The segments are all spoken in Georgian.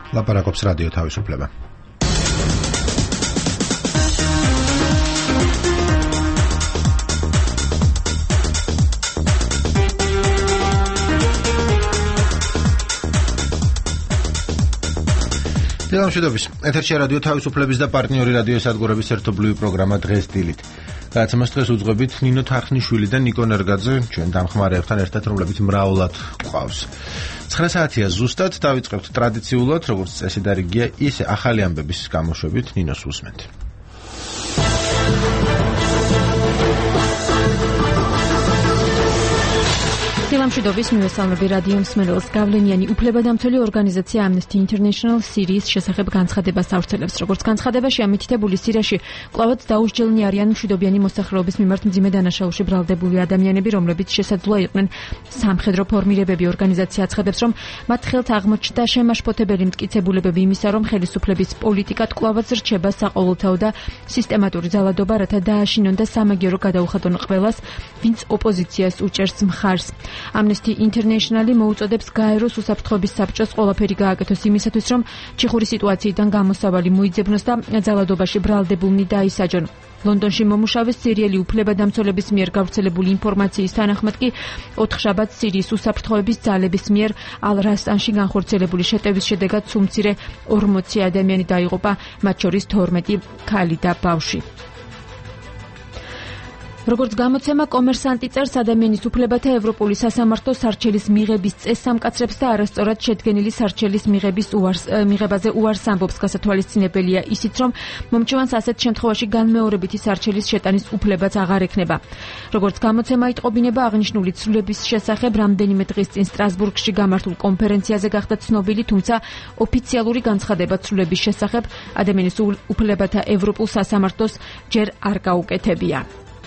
ლაპარაკობს რადიო თავისუფლება. დილამშვიდობის. ეთერში რადიო თავისუფლების და პარტნიორი რადიო სადგურების ერთობლივი პროგრამა დღეს დილით. გადაცემას დღეს უძღვებით ნინო თარხნიშვილი და ნიკო ნერგაძე, ჩვენ დამხმარეებთან ერთად, რომლებიც მრავლად გვყავს. 9 საათია ზუსტად, დავიწყებთ ტრადიციულად, როგორც წესი და რიგია, ისე ახალი ამბების გამოშვებით ნინოს უსმენთ. დილამშვიდობის, მივესალმები რადიო მსმენელს. გავლენიანი უფლებადამცველი ორგანიზაცია Amnesty International სირიის შესახებ განცხადებას ავრცელებს. როგორც განცხადებაში ამითითებული სირიაში კვლავაც დაუსჯელნი არიან მშვიდობიანი მოსახლეობის მიმართ მძიმე დანაშაულში ბრალდებული ადამიანები, რომლებიც შესაძლოა იყვნენ სამხედრო ფორმირებები. ორგანიზაცია აცხადებს, რომ მათ ხელთ აღმოჩნდა შემაშფოთებელი მტკიცებულებები იმისა, რომ ხელისუფლების პოლიტიკად კვლავაც რჩება საყოველთაო და სისტემატური ძალადობა, რათა დააშინონ და სამაგიერო გადაუხადონ ყველას, ვინც ოპოზიციას უჭერს მხარს. Amnesty International მოუწოდებს გაეროს უსაფრთხოების საბჭოს ყველაფერი გააკეთოს იმისათვის, რომ ჩიხური სიტუაციიდან გამოსავალი მოიძებნოს და ძალადობაში ბრალდებულნი დაისაჯონ. ლონდონში მომუშავე სირიელი უფლებადამცველების მიერ გავრცელებული ინფორმაციის თანახმად კი 4 შაბათს სირიის უსაფრთხოების ძალების მიერ ალ-რასტანში განხორციელებული შეტევის შედეგად სულ-მცირე 40 ადამიანი დაიღუპა, მათ შორის 12 ქალი და ბავშვი. როგორც გამოცემა კომერსანტი წერს, ადამიანის უფლებათა ევროპული სასამართლო სარჩელის მიღების წესს ამკაცრებს და არასწორად შედგენილი სარჩელის მიღებაზე უარს ამბობს. გასათვალისწინებელია ისიც, რომ მომჩევანს ასეთ შემთხვევაში განმეორებითი სარჩელის შეტანის უფლებაც აღარ ექნება. როგორც გამოცემა იტყობინება, აღნიშნული ცვლილების შესახებ რამდენიმე დღის წინ სტრასბურგში გამართულ კონფერენციაზე გახდა ცნობილი, თუმცა ოფიციალური განცხადება ცვლილების შესახებ ადამიანის უფლებათა ევროპულ სასამართლოს ჯერ არ გაუკეთებია.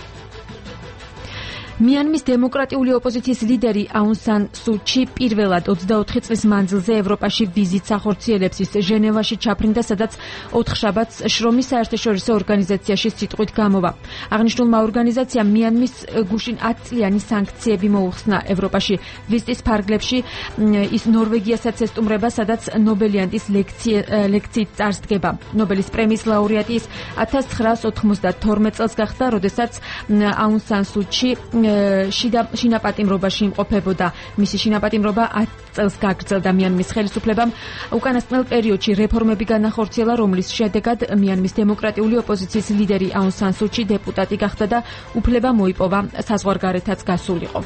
მიანმის დემოკრატიული ოპოზიციის ლიდერი აუნ სან სუ ჩი პირველად 24 წლის მანძილზე ევროპაში ვიზიტს ახორციელებს. ის ჟენევაში ჩაფრინდა, სადაც 4 შაბათს შრომის საერთაშორისო ორგანიზაციაში სიტყვით გამოვა. აღნიშნულმა ორგანიზაციამ მიანმის გუშინ 10 წლიანი სანქციები მოუხსნა ევროპაში. ვიზიტის ფარგლებში ის ნორვეგიასაც ესტუმრება, სადაც ნობელიანტის ლექციით წარსდგება. ნობელის პრემიის ლაურეატი ის 1992 წელს გახდა, როდესაც აუნ სან სუ ჩი შინაპატიმრობაში იმყოფებოდა. მისი შინაპატიმრობა 10 წელს გაგრძელდა. მიანმის ხელისუფლებამ უკანასკნელ პერიოდში რეფორმები განახორციელა, რომლის შედეგად მიანმის დემოკრატიული ოპოზიციის ლიდერი აუნ სან სუ ჩი დეპუტატი გახდა და უფლება მოიპოვა საზღვარგარეთაც გასულიყო.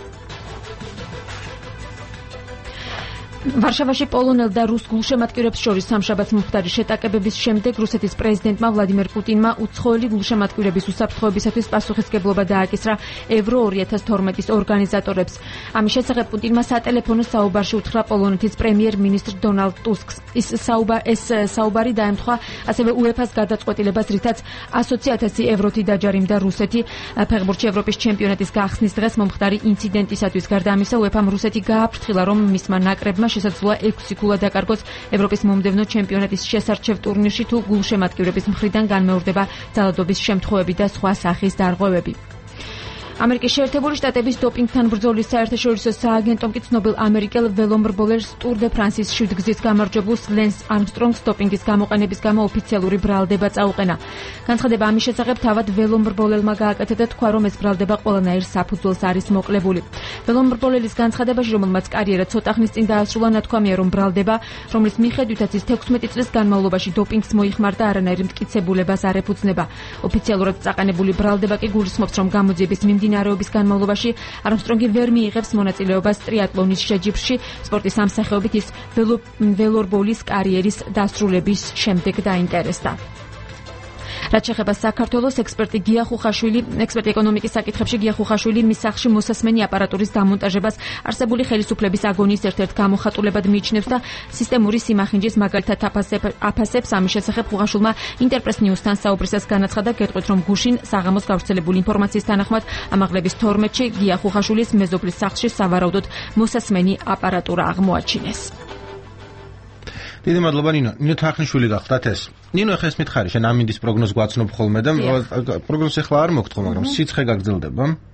ვარშავაში პოლონელ და რუს გულშემატკივრებს შორის სამშაბათს მომხდარი შეტაკებების შემდეგ რუსეთის პრეზიდენტმა ვლადიმერ პუტინმა უცხოელი გულშემატკივრების უსაფრთხოებისათვის პასუხისმგებლობა დააკისრა ევრო 2012-ის ორგანიზატორებს. ამის შესახებ პუტინმა სატელეფონო საუბარში უთხრა პოლონეთის პრემიერ-მინისტრ დონალდ ტუსკს. ეს საუბარი დაემთხვა ასევე უეფას გადაწყვეტილებას, რითაც 100,000 ევროთი დაჯარიმდა რუსეთი ფეხბურთში ევროპის ჩემპიონატის გახსნის დღეს მომხდარი ინციდენტისათვის. გარდა ამისა, უეფამ რუსეთი გააფრთხილა, რომ მისმა ნაკრებმა შესაძლოა 6 ქულა დაკარგოს ევროპის მომდევნო ჩემპიონატის შესარჩევ ტურნირში, თუ გულშემატკივრების მხრიდან განმეორდება ძალადობის შემთხვევები და სხვა სახის დარღვევები. ამერიკის შეერთებული შტატების დოპინგთან ბრძოლის საერთაშორისო სააგენტომ კი ცნობილ ამერიკელ ველომრბოლერს ტურ დე ფრანსის 7 გზის გამარჯვებულს ლენს არმსტრონგს დოპინგის გამოყენების გამო ოფიციალური ბრალდება წაუყენა. განცხადება ამის შესახებ თავად ველომრბოლელმა გააკეთა და თქვა, რომ ეს ბრალდება ყველანაირ საფუძველს არის მოკლებული. ველომრბოლელის განცხადებაში, რომელმაც კარიერა ცოტა ხნის წინ დაასრულა, ნათქვამია, რომ ბრალდება, რომლის მიხედვითაც ის 16 წლის განმავლობაში დოპინგს მოიხმარდა, არანაირ მტკიცებულებას არ ეფუძნება. ოფიციალურად წაყენებული ბრალდება კი გულისხმობს, რომ გამოძიების მიმდინარეობის განმავლობაში არმსტრონგი ვერ მიიღებს მონაწილეობას ტრიატლონის შეჯიბრში. სპორტის ამსახეობით ის ველორბოლის კარიერის დასრულების შემდეგ დაინტერესდა. რაც შეეხება საქართველოს, ექსპერტი ეკონომიკის საკითხებში გია ხუხაშვილი მის სახლში მოსასმენი აპარატურის დამონტაჟებას არსებული ხელისუფლების აგონიის ერთ-ერთ გამოხატულებად მიიჩნევს და სისტემური სიმახინჯის მაგალითად აფასებს. ამის შესახებ ხუხაშვილმა ინტერპრეს ნიუსთან საუბრისას განაცხადა, გეტყვით, რომ გუშინ საღამოს გავრცელებული ინფორმაციის თანახმად ამაღლების 12-ში გია ხუხაშვილის მეზობლის სახლში სავარაუდოდ მოსასმენი აპარატურა აღმოაჩინეს. დიდი მადლობა ნინო. ნინო თარხნიშვილი გახლდათ ეს. ნინო, ახლა ეს მითხარი, შენ ამინდის პროგნოზს გვაცნობ ხოლმე და პროგნოზს ახლა არ მოგთხოვ, მაგრამ სიცხე გაგრძელდება?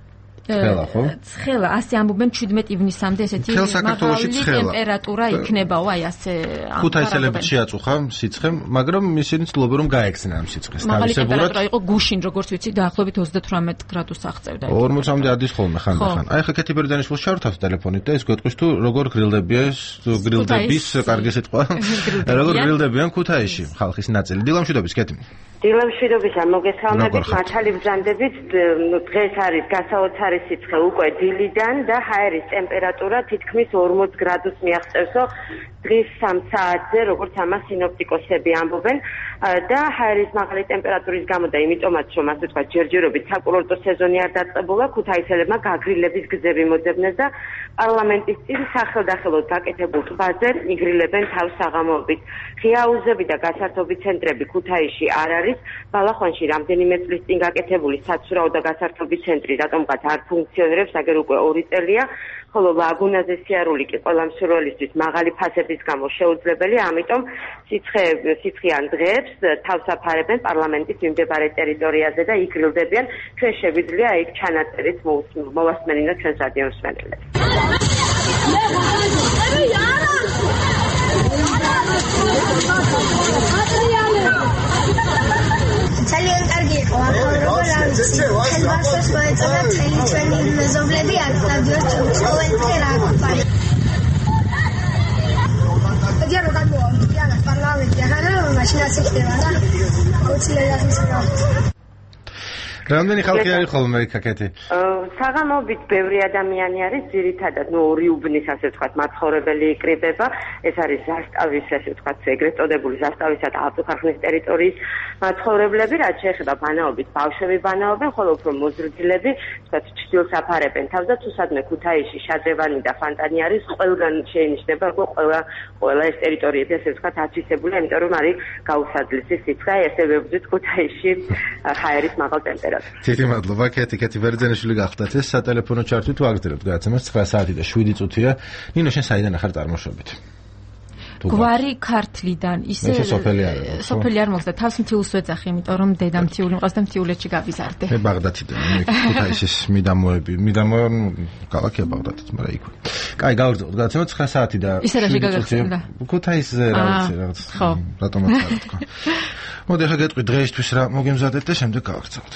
ცხელა ხო? ცხელა, ასე ამბობენ 17 ივნისამდე ესეთი მაღალი ტემპერატურა იქნებაო, აი ასე. ქუთაისელებს შეაწუხა სიცხე, მაგრამ ისინი ცდილობენ რომ გაექცნენ ამ სიცხეს. მაღალი ტემპერატურა იყო გუშინ, როგორც ვიცი, დაახლოებით 38 გრადუსს აღწევდა. 40-მდე ადის ხოლმე ხანდახან. აი ხა კეთი ბერდანიშვილს შევთავთ ტელეფონით და ის გვეტყვის თუ როგორ გრილდების კარგი სიტყვა. როგორ გრილდებიან ქუთაისში ხალხის ნაწილი. დილამშვიდობის კეთი. დილამშვიდობისა მოგესალმებით, მართალი ბრძანდებით. დღეს არის გასაოცარი სიცხე უკვე დილიდან და ჰაერის ტემპერატურა თითქმის 40 გრადუსს მიაღწევსო დღის 3 საათზე, როგორც ამას სინოპტიკოსები ამბობენ და ჰაერის მაღალი ტემპერატურის გამო და იმიტომაც რომ ასე ვთქვათ ჯერჯერობით საკურორტო სეზონი არ დაწყებულა, ქუთაისელებმა გაგრილების გზები მოძებნეს და პარლამენტის წინ სახელდახელოდ გაკეთებულ ტბაზე იგრილებენ თავს საღამოობით. ღია აუზები და გასართობი ცენტრები ქუთაისში არ არის. ბალახვანში რამდენიმე წლის წინ გაკეთებული საცურაო და გასართობი ცენტრი რატომღაც არ ფუნქციონირებს, აგერ უკვე 2 წელია, ხოლო ლაგუნაზე სიარული კი ყველა მსურველისთვის მაღალი ფასების გამო შეუძლებელი, ამიტომ სიცხიან დღეებს თავს აფარებენ პარლამენტის მიმდებარე ტერიტორიაზე და იქ გრილდებიან. ჩვენ შეგვიძლია იქ ჩანაწერით მოვასმენინოთ ჩვენს რადიო მსმენელებს. ძალიან კარგი იყო ახალობა რა ვიცი ხელბასოს მოეწონა მთელი ჩვენი მეზობლები აქ სადიოს უცხოელზე რა გვარი აგერ რა გამოვა და პარლამენტი ახლა მაშინაც ხდება და აუცილებლად ისაა რამდენი ხალხი არის ხოლმე კაკეთი? საღამოობით ბევრი ადამიანი არის, ძირითადად 2 უბნის ასე ვთქვათ მაცხოვრებელი იკრიბება. ეს არის ზასტავის ასე ვთქვათ ეგრეთ წოდებული ზასტავისა და ავტოქარხნის ტერიტორიის მაცხოვრებლები, რაც შეეხება ბანაობით, ბავშვები ბანაობენ, ხოლო უფრო მოზრდილები, ვთქვათ, ჩრდილს აფარებენ თავს და თუ სადმე ქუთაისში შადრევანი და ფანტანი არის, ყველგან შეინიშნება, ყველა ეს ტერიტორიები ასე ვთქვათ ათვისებულია, იმიტომ რომ არის გაუსაძლისი სიცხე, ესე ვებრძვით ქუთაისში ჰაერის მაღალ ტემპერატურას. დიდი მადლობა, კეთი ბერძენიშვილი გახდათ. ეს სატელეფონო ჩარტვით ვაგრძელებთ გადაცემას 9 საათი და 7 წუთია. ნინო, შენ საიდან ახარ წარმოშობით? გვარი ქართლიდან, ისე სოფელი არ მოხდა და თავს მთიულს ვეძახი, იმიტომ რომ დედა მთიული მყავს და მთიულეთში გავიზარდე. მე ბაღდათიდან, ქუთაისის მიდამოები, ქალაქია ბაღდათიც, მაგრამ იქ. კაი, გავაგრძელებთ გადაცემა 9 საათი და 7 წუთია. ქუთაისზე რა ვიცი, რაღაც. ხო. რატომაც არ თქვა. მოდი ახლა გეტყვი დღეისთვის რა მოგემზადეთ და შემდეგ გავაგრძელებთ.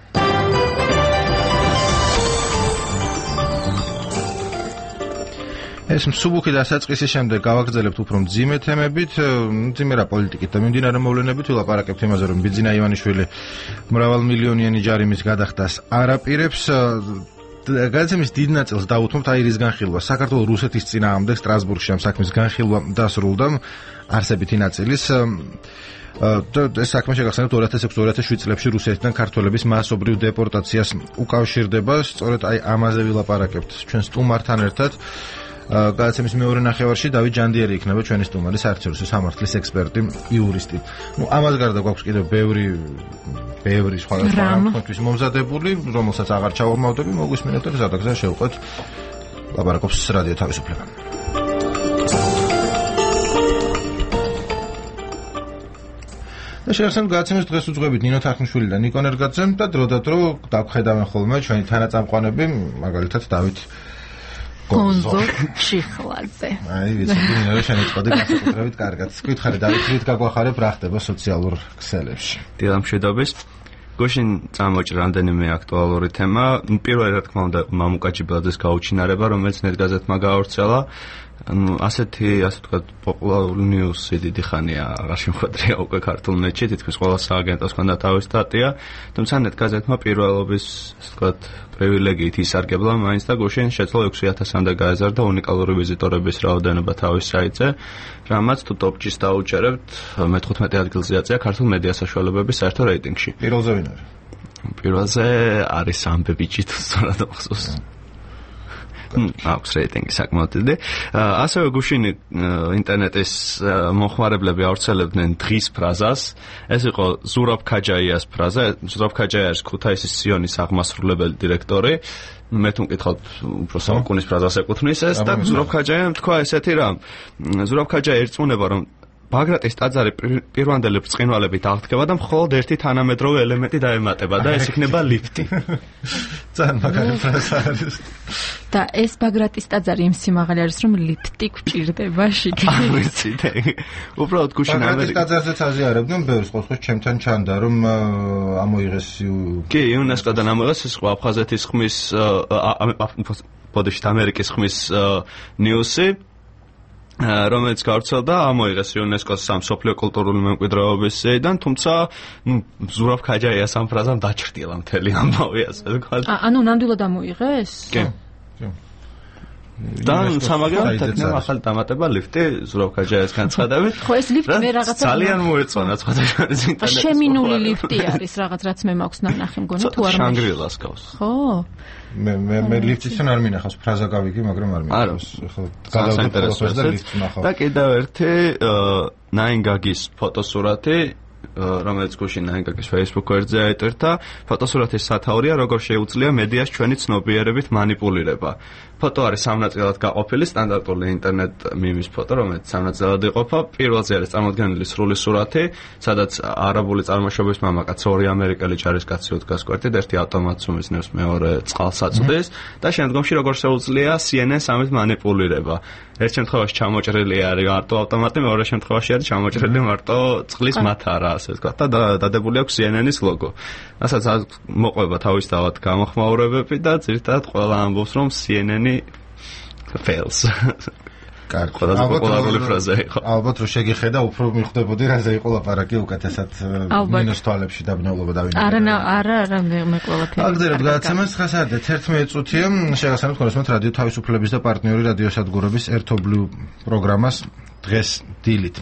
ეს მსუბუქი დასაწყისის შემდეგ გავაგრძელებთ უფრო მძიმე თემებით, მძიმე რა პოლიტიკით და მიმდინარე მოვლენებით ვილაპარაკებთ იმაზე, რომ ბიძინა ივანიშვილი მრავალმილიონიანი ჯარიმის გადახდას არ აპირებს. გადაცემის დიდ ნაწილს დავუთმობთ აი რის განხილვა. საქართველოს რუსეთის წინააღმდეგ სტრასბურგში ამ საქმის განხილვა დასრულდა არსებითი ნაწილის ეს საქმე შეგახსენებთ 2006-2007 წლებში რუსეთიდან ქართველების მასობრივ დეპორტაციას უკავშირდება. სწორედ აი ამაზე ვილაპარაკებთ ჩვენ სტუმართან ერთად. გადაცემის მეორე ნახევარში დავით ჯანდიერი იქნება ჩვენი სტუმარი, საერთაშორისო სამართლის ექსპერტი, იურისტი. ამას გარდა გვაქვს კიდევ ბევრი სხვადასხვა რამისთვის მომზადებული, რომელსაც აღარ ჩავორმავდები, მოგვისმინეთ და გზადაგზა შევყვეთ ლაპარაკობს რადიო თავისუფლება. და შეახსენებთ გადაცემის დღეს უძღვებით ნინო თარხნიშვილი და ნიკო ნერგაძე და დროდადრო დაგხედავენ ხოლმე ჩვენი თანაწამყვანები, მაგალითად დავით გონზო ჩიხლაძე. აი, ვიცი, ნინო შენიწყოდი განსაკუთრებით კარგად. გითხარი დავით გაგვახარებ რა ხდება სოციალურ ქსელებში. დილამშვიდობის. გუშინ წამოჭრა რამდენიმე აქტუალური თემა. პირველი რა თქმა უნდა მამუკა ჯიბლაძეს გაუჩინარება, რომელიც ნეტგაზეთმა გაავრცელა. ასეთი ვთქვათ პოპულარული ნიუსი დიდი ხანია აღარ შემოხვედრია უკვე ქართულ ნეტში, თითქმის ყველა სააგენტოს ჰქონდა თავისი სტატია, თუმცა ნეტგაზეთმა პირველობის ვთქვათ პრივილეგიით ისარგებლა მაინც და გუშინ შეძლო 6000-მდე გაეზარდა უნიკალური ვიზიტორების რაოდენობა თავის საიტზე, რამაც თუ ტოპ-ჭის დაუჭერებთ, მე-15 ადგილზე აწია ქართულ მედია საშუალებების საერთო რეიტინგში. პირველზე ვინ არის? პირველზე არის ამბებიჭი თუ სწორად ახსოვს. აქვს რეიტინგი საკმაოდ დიდი. ასევე გუშინ ინტერნეტის მომხმარებლები ავრცელებდნენ დღის ფრაზას. ეს იყო ზურაბ ქაჯაიას ფრაზა. ზურაბ ქაჯაია არის ქუთაისის სიონის აღმასრულებელი დირექტორი. მე თუ მკითხავთ უფრო საუკუნის ფრაზას ეკუთვნის ეს და ზურაბ ქაჯაიამ თქვა ესეთი რამ. ზურაბ ქაჯაია ერწმუნება, რომ ბაგრატის ტაძარი პირვანდელი ბრწყინვალებით აღდგება და მხოლოდ ერთი თანამედროვე ელემენტი დაემატება და ეს იქნება ლიფტი. ძალიან მაგარი ფრაზა არის. და ეს ბაგრატის ტაძარი იმ სიმაღლე არის, რომ ლიფტი გვჭირდება შიგნით. ვიცით. უბრალოდ გუშინ ბაგრატის ტაძარზეც აზიარებდნენ ბევრს, ყოველთვის ჩემთან ჩანდა, რომ ამოიღეს. კი, იუნესკოდან ამოიღეს ეს აფხაზეთის ხმის ბოდიშით ამერიკის ხმის ნიუსი, რომელიც გავრცელდა, ამოიღეს იუნესკოს სამსოფლიო კულტურული მემკვიდრეობის სიიდან, თუმცა ზურაბ ქაჯაიას ამ ფრაზამ დაჩრდილა მთელი ამბავი, ასე ვთქვათ. ანუ ნამდვილად ამოიღეს? კი. და სამაგერად თქმა ახალი დამატება ლიფტი ზურაბ ქაჯაიას განცხადებით. ხო, ეს ლიფტი მე რაღაცა ძალიან მოეწონა სხვადასხვა ინტერნეტში. შემინული ლიფტი არის რაღაც, რაც მე მაქვს ნახე მგონი თუ არ შანგრილას გავს. ხო. მე ლიფტისთან არ მინახავს, ფრაზა გავიგე, მაგრამ არ მინახავს. ხო, გადავდივარ და ლიფტს ნახავ. და კიდევ ერთი ნაინგაგის ფოტოსურათი, რომელიც გუშინ ნაინგაგის Facebook გვერდზე აიტვირთა, ფოტოსურათის სათაურია, როგორ შეუძლია მედიას ჩვენი ცნობიერებით манипуლირება. ფოტო არის სამნაწილად გაყოფილი, სტანდარტული ინტერნეტ მიმის ფოტო, რომელიც სამნაწილად იყოფა. პირველზე არის წარმოდგენილი სრული სურათი, სადაც არაბული წარმოშობის მამაკაც ორი ამერიკელი ჯარისკაცი უდგას გვერდით, ერთი ავტომატს უმიზნებს, მეორე წყალს აწვდის და შემდგომში როგორ შეუძლია CNN-ს ამით манипуლირება. ერთ შემთხვევაში ჩამოჭრილი არის მარტო ავტომატი, მეორე შემთხვევაში არის ჩამოჭრილი მარტო წყლის მათარა, ასე ვთქვათ, და დადებული აქვს CNN-ის ლოგო. რასაც მოყვება თავისთავად გამოხმაურებები და ძირითადად ყველა ამბობს, რომ CNN-ი fails. კარგი. ყველაზე პოპულარული ფრაზა იყო. ალბათ რომ შეგიხედა, უფრო მიხვდებოდი რაზე იყო ლაპარაკი უკეთესად მინუს თვალებში დაბნეულობა დავინახე. არა, მე ყველაფერი. აგდეროთ გადაცემას ხასარდეთ 11 წუთია. შეგახსენებთ გულისხმობთ რადიო თავისუფლების და პარტნიორი რადიოსადგურების ერთობლივ პროგრამას დღეს დილით.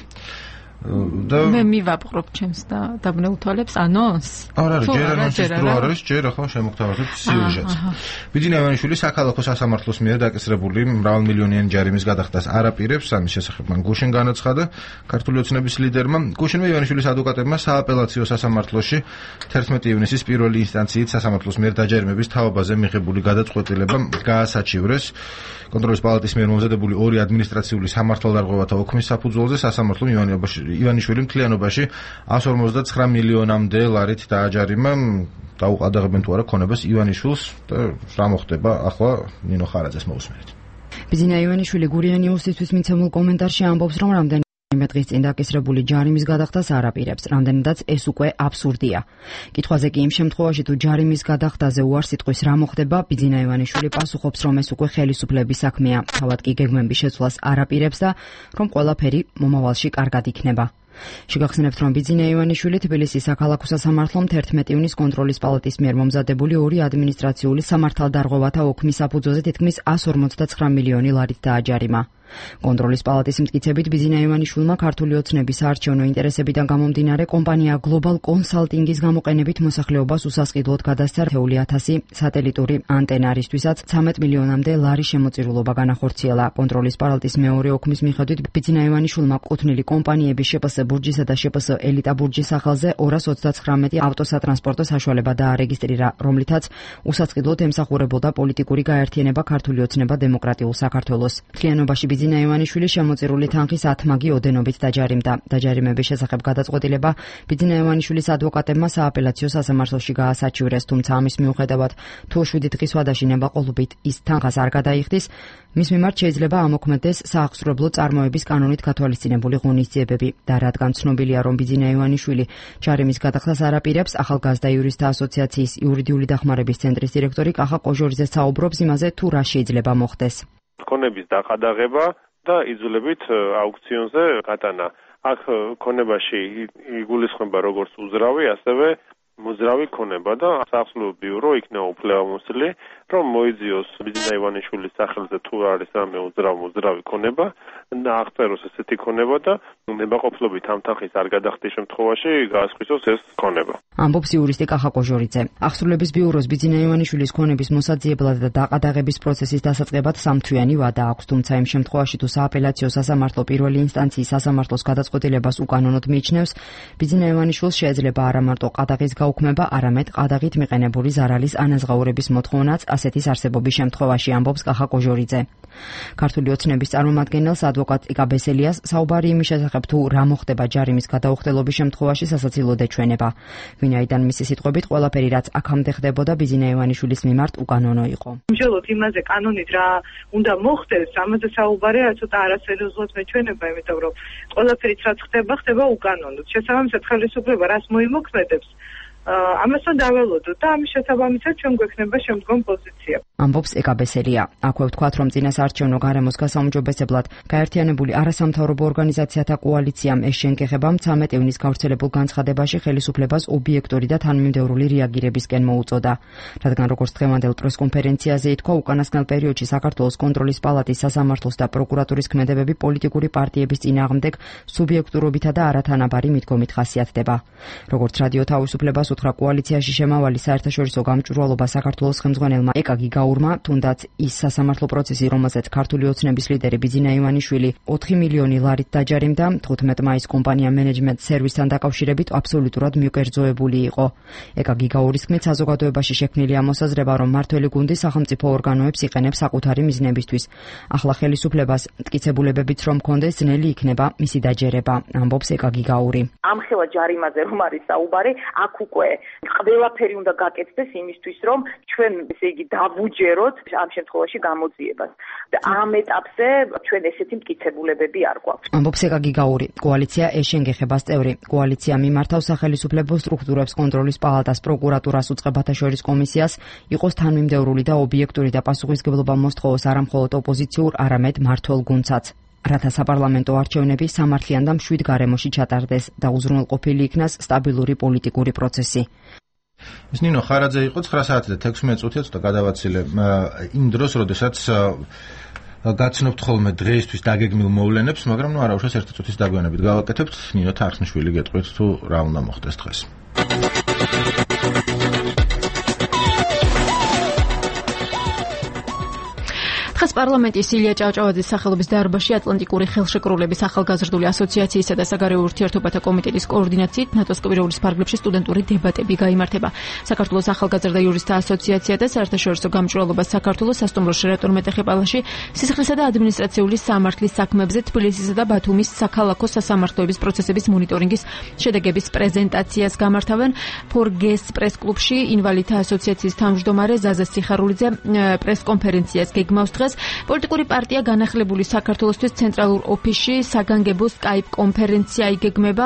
მე მივაპყრობ ჩემს და დაბნეულ თვალებს ანონს. არა, ჯერ ანონსის დრო არ არის, ჯერ ახლა შემოგთავაზებთ სიუჟეტს. ბიძინა ივანიშვილი საქალაქო სასამართლოს მიერ დაკისრებული მრავალმილიონიანი ჯარიმის გადახდას არ აპირებს, ამის შესახებ მან გუშინ განაცხადა ქართული ოცნების ლიდერმა. გუშინვე ივანიშვილის ადვოკატებმა სააპელაციო სასამართლოში 11 ივნისის პირველი ინსტანციით სასამართლოს მიერ დაჯერიმების თაობაზე მიღებული გადაწყვეტილება გაასაჩივრეს. კონტროლის პალატის მიერ მომზადებული ორი ადმინისტრაციული სამართალდარღვევათა ოქმის საფუძველზე სასამართლომ ივანიშვილი მთლიანობაში 159 მილიონამდე ლარით დააჯარიმა. დაუყადაღებენ თუ არა ქონებას ივანიშვილს და რა მოხდება ახლა ნინო ხარაძეს მოусმენთ. ბიძინა ივანიშვილი გურიან ნიუსისთვის მიცემულ კომენტარში ამბობს, რომ რამდენიმე დღის წინ დაკისრებული ჯარიმის გადახდას არ აპირებს, რამდენადაც ეს უკვე აბსურდია. კითხვაზე კი იმ შემთხვევაში თუ ჯარიმის გადახდაზე უარსიტყვის რა მოხდება, ბიძინა ივანიშვილი პასუხობს, რომ ეს უკვე ხელისუფლების საქმეა, თავად კი გეგმების შეცვლას არ აპირებს და რომ ყველაფერი მომავალში კარგად იქნება. შეგახსენებთ, რომ ბიძინა ივანიშვილი თბილისის საქალაქო სასამართლომ 11 ივნის კონტროლის პალატის მიერ მომზადებული ორი ადმინისტრაციული სამართალდარღვევათა ოქმის საფუძველზე თითქმის 159 მილიონი ლარით დააჯარიმა. კონტროლის პალატის მტკიცებით ბიძინა ივანიშვილმა ქართული ოცნების საარჩევნო ინტერესებიდან გამომდინარე კომპანია გლობალ კონსალტინგის გამოყენებით მოსახლეობას უსასყიდლოდ გადასცა 1000 სატელიტური ანტენა, რისთვისაც 13 მილიონამდე ლარის შემოწირულობა განახორციელა. კონტროლის პალატის მეორე ოქმის მიხედვით ბიძინა ივანიშვილმა კუთვნილი კომპანიების შპს ბურჯისა და შპს ელიტა ბურჯის სახელზე 239 ავტოსატრანსპორტო საშუალება დაარეგისტრირა, რომლითაც უსასყიდლოდ ემსახურებოდა პოლიტიკური გაერთიანება ქართული ოცნება დემოკრატიულ საქართველოს. მთლიანობაში ბიძინა ივანიშვილი შემოწირული თანხის 10 მაგი ოდენობით დაჯარიმდა. დაჯარიმების შესახებ გადაწყვეტილება ბიძინა ივანიშვილის ადვოკატებმა სააპელაციო სასამართლოში გაასაჩივრეს, თუმცა ამის მიუხედავად თუ 7 დღის ვადაში ნებაყოფლობით ის თანხას არ გადაიხდის, მის მიმართ შეიძლება ამოქმედდეს საახსრუებლო წარმოების კანონით გათვალისწინებული ღონისძიებები. და რადგან ცნობილია, რომ ბიძინა ივანიშვილი ჯარიმის გადახდას არ აპირებს, ახალგაზრდა იურისტთა ასოციაციის იურიდიული დახმარების ცენტრის დირექტორი კახა ყოჟორიძე საუბრობს იმაზე, თუ რა შეიძლება მოხდეს. ქონების დაყადაღება და იძულებით აუქციონზე გატანა. აქ ქონებაში იგულისხმება როგორც უძრავი, ასევე მოძრავი ქონება და საახსრუებლო ბიურო იქნება უფლებამოსილი, რომ მოიძიოს ბიძინა ივანიშვილის სახელზე თუ არის რამე მოძრავი ქონება და აღწეროს ესეთი ქონება და ნებაყოფლობით ამ თანხის არ გადახდის შემთხვევაში გაასხვისოს ეს ქონება. ამბობს იურისტი კახა ყოჟორიძე. აღსრულების ბიუროს ბიძინა ივანიშვილის ქონების მოსაძიებლად და დაყადაღების პროცესის დასაწყებად 3 თვიანი ვადა აქვს, თუმცა იმ შემთხვევაში თუ სააპელაციო სასამართლო პირველი ინსტანციის სასამართლოს გადაწყვეტილებას უკანონოდ მიიჩნევს, ბიძინა ივანიშვილს შეიძლება არა მარტო ყადაღის გაუქმება, არამედ ყადაღით მიყენებული ზარალის ანაზღაურების მოთხოვნაც ასეთის არსებობის შემთხვევაში, ამბობს კახა კოჟორიძე. ქართული ოცნების წარმომადგენელს ადვოკატ იკა ბესელიას საუბარი იმის შესახებ თუ რა მოხდება ჯარიმის გადაუხდელობის შემთხვევაში სასაცილოდ ეჩვენება. ვინაიდან მისი სიტყვებით ყველაფერი რაც აქამდე ხდებოდა ბიზინა ივანიშვილის მიმართ უკანონო იყო. მსჯელობ იმაზე კანონით რა უნდა მოხდეს, ამაზე საუბარია ცოტა არასერიოზულად მეჩვენება, იმიტომ რომ ყველაფერიც რაც ხდება უკანონოდ. შესაბამისად ხელისუფლება რას მოიმოქმედებს, ამასთან დაველოდოთ და ამის შესაბამისად ჩვენ გვექნება შემდგომ პოზიცია. ამბობს ეკა ბესელია. აქვე ვთქვათ, რომ წინასაარჩევნო გარემოს გასაუმჯობესებლად გაერთიანებული არასამთავრობო ორგანიზაციათა კოალიციამ ეს შენგეხება 13 ივნის გავრცელებულ განცხადებაში ხელისუფლებას ობიექტური და თანმიმდევრული რეაგირებისკენ მოუწოდა. რადგან როგორც დღევანდელ პრესკონფერენციაზე ითქვა, უკანასკნელ პერიოდში საქართველოს კონტროლის პალატის სასამართლოს და პროკურატურის ქმედებები პოლიტიკური პარტიების წინააღმდეგ სუბიექტურობითა და არათანაბარი მიდგომით ხასიათდება. როგორც რადიო თავისუფლებას უთხრა კოალიციაში შემავალი საერთაშორისო გამჭვირვალობა საქართველოს ხელმძღვანელმა ეკა გიგაურმა, თუნდაც ის სასამართლო პროცესი, რომელზეც ქართული ოცნების ლიდერი ბიზინა ივანიშვილი 4 მილიონი ლარით დაჯარიმდა, 15 მაისს კომპანია მენეჯმენტ სერვისთან დაკავშირებით აბსოლუტურად მიკერძოებული იყო. ეკა გიგაურის თქმით, საზოგადოებაში შექმნილი ამოსაზრება, რომ მართველი გუნდი სახელმწიფო ორგანოებს იყენებს საკუთარი მიზნებისთვის. ახლა ხელისუფლებას მტკიცებულებებიც რომ კონდეს ძნელი იქნება მისი დაჯერება, ამბობს ეკა გიგაური. ამხელა ჯარიმაზე რომ არის საუბარი, აქ უკვე ყველაფერი უნდა გაკეთდეს იმისთვის, რომ ჩვენ ესე იგი დავუჯეროთ ამ შემთხვევაში გამოძიებას. და ამ ეტაპზე ჩვენ ესეთი მტკიცებულებები არ გვაქვს. ამბობს ეკა გიგაური. კოალიცია ეს შენგეხებას წევრი. კოალიცია მიმართავს სახელმწიფო სტრუქტურებს, კონტროლის პალატას, პროკურატურას, უწყებათა შორის კომისიას, იყოს თანმიმდევრული და ობიექტური და პასუხისმგებლობა მოსთხოვოს არა მხოლოდ ოპოზიციურ, არამედ მმართველ გუნდსაც. რათა საპარლამენტო არჩევნები სამართლიან და მშვიდ გარემოში ჩატარდეს და უზრუნველყოფილი იქნას სტაბილური პოლიტიკური პროცესი. ეს ნინო ხარაძე იყო 9 საათი და 16 წუთია, ცოტა გადავაცილე იმ დროს, როდესაც გაცნობთ ხოლმე დღეისთვის დაგეგმილ მოვლენებს, მაგრამ ნუ არა უშავს 1 წუთის დაგვიანებით გავაკეთებთ. ნინო თარხნიშვილი გეტყვით თუ რა უნდა მოხდეს დღეს. დღეს პარლამენტის ილია ჭავჭავაძის სახელობის დარბაზში ატლანტიკური ხელშეკრულების ახალგაზრდული ასოციაციისა და საგარეო ურთიერთობათა კომიტეტის კოორდინაციით ნატოს კვირეულის ფარგლებში სტუდენტური დებატები გაიმართება. საქართველოს ახალგაზრდა იურისტთა ასოციაცია და საერთაშორისო გამჭვირვალობა საქართველოს სასტუმროში რატორმ მეტეხებალაში სისხლისა და ადმინისტრაციული სამართლის საქმეებზე თბილისისა და ბათუმის საქალაქო სასამართლოების პროცესების მონიტორინგის შედეგების პრეზენტაციას გამართავენ. ფორგეს პრესკლუბში ინვალიდთა ასოციაციის თავმჯდომარე ზაზა სიხარულიძე პრესკონფერენციას გეგმავს დღეს. პოლიტიკური პარტია განახლებული საქართველოსთვის ცენტრალურ ოფისში საგანგებო Skype კონფერენცია იგეგმება.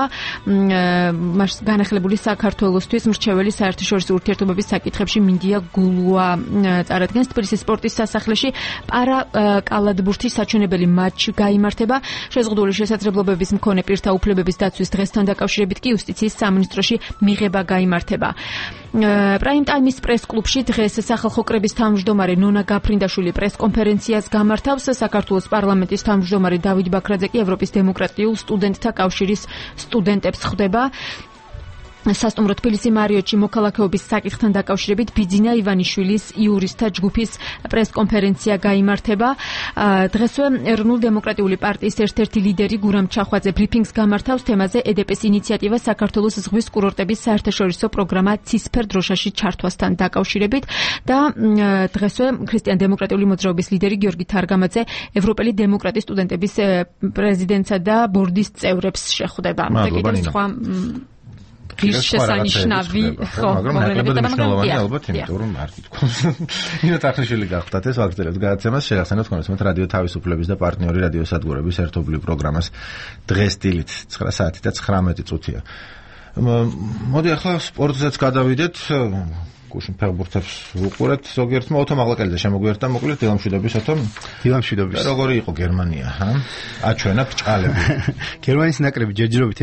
განახლებული საქართველოსთვის მრჩეველი საერთაშორისო ურთიერთობების საკითხებში მინდია გულუა წარადგენს. თბილისის სპორტის სასახლეში პარა კალათბურთის საჩვენებელი მატჩი გაიმართება. შეზღუდული შესაძლებლობების მქონე პირთა უფლებების დაცვის დღესთან დაკავშირებით კი იუსტიციის სამინისტროში მიღება გაიმართება. პრაიმ ტაიმის პრესკლუბში დღეს სახალხო კრების თავმჯდომარე ნონა გაფრინდაშვილი პრესკონფერენციას გამართავს. საქართველოს პარლამენტის თავმჯდომარე დავით ბაქრაძე კი ევროპის დემოკრატიულ სტუდენტთა კავშირის სტუდენტებს ხვდება. სასტუმრო თბილისი მარიოტში მოქალაქეობის საკითხთან დაკავშირებით ბიძინა ივანიშვილის იურისტთა ჯგუფის პრესკონფერენცია გაიმართება. დღესვე ეროვნულ დემოკრატიული პარტიის ერთ-ერთი ლიდერი გურამ ჩახვაძე ბრიფინგს გამართავს თემაზე ედეპის ინიციატივა საქართველოს ზღვის კურორტების საერთაშორისო პროგრამა ცისფერ დროშაში ჩართვასთან დაკავშირებით და დღესვე ქრისტიან-დემოკრატიული მოძრაობის ლიდერი გიორგი თარგამაძე ევროპელი დემოკრატის სტუდენტების პრეზიდენტსა და ბორდის წევრებს შეხვდება. და კიდევ სხვა შესანიშნავი ხო მნიშვნელოვანი ალბათ იმიტომ რომ არ გითხოვს ნინო თარხნიშვილი გახდათ ეს ვაგრძელებთ გადაცემას შეგახსენებთ კონსუმეთ რადიო თავისუფლების და პარტნიორი რადიო სადგურების ერთობლივ პროგრამას დღეს დილით 9 საათი და 19 წუთია. მოდი ახლა სპორტზეც გადავიდეთ. გუშინ ფეხბურთებს ვუყურეთ. ზოგიერთმა ოთო მაღლაკელიძე შემოგვიერთდა მოკლედ დილამშვიდობის ოთო. დილამშვიდობის. როგორი იყო გერმანია, ჰა? აჩვენა ბრჭყალები. გერმანიის ნაკრები ჯერჯერობით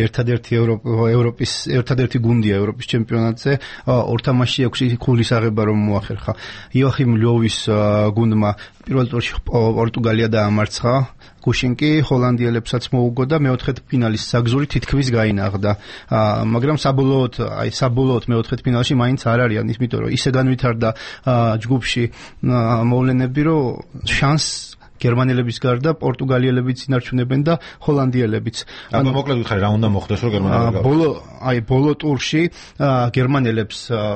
ერთადერთი გუნდია ევროპის ჩემპიონატზე. ორ თამაში 6 ქულის აღება რომ მოახერხა. იოახიმ ლოვის გუნდმა პირველ ტურში პორტუგალია დაამარცხა. გუშინ კი ჰოლანდიელებსაც მოუგო და მეოთხედ ფინალის საგზური თითქმის გაინაღდა. მაგრამ საბოლოოდ მეოთხედ ფინალში მაინც არ არიან, იმიტომ რომ ისე განვითარდა ჯგუფში მოვლენები, რომ შანსს გერმანელების გარდა პორტუგალიელებიც ინარჩუნებენ და ჰოლანდიელებიც. ანუ მოკლედ ვიხარი რა უნდა მოხდეს რომ ბოლო ტურში გერმანელებს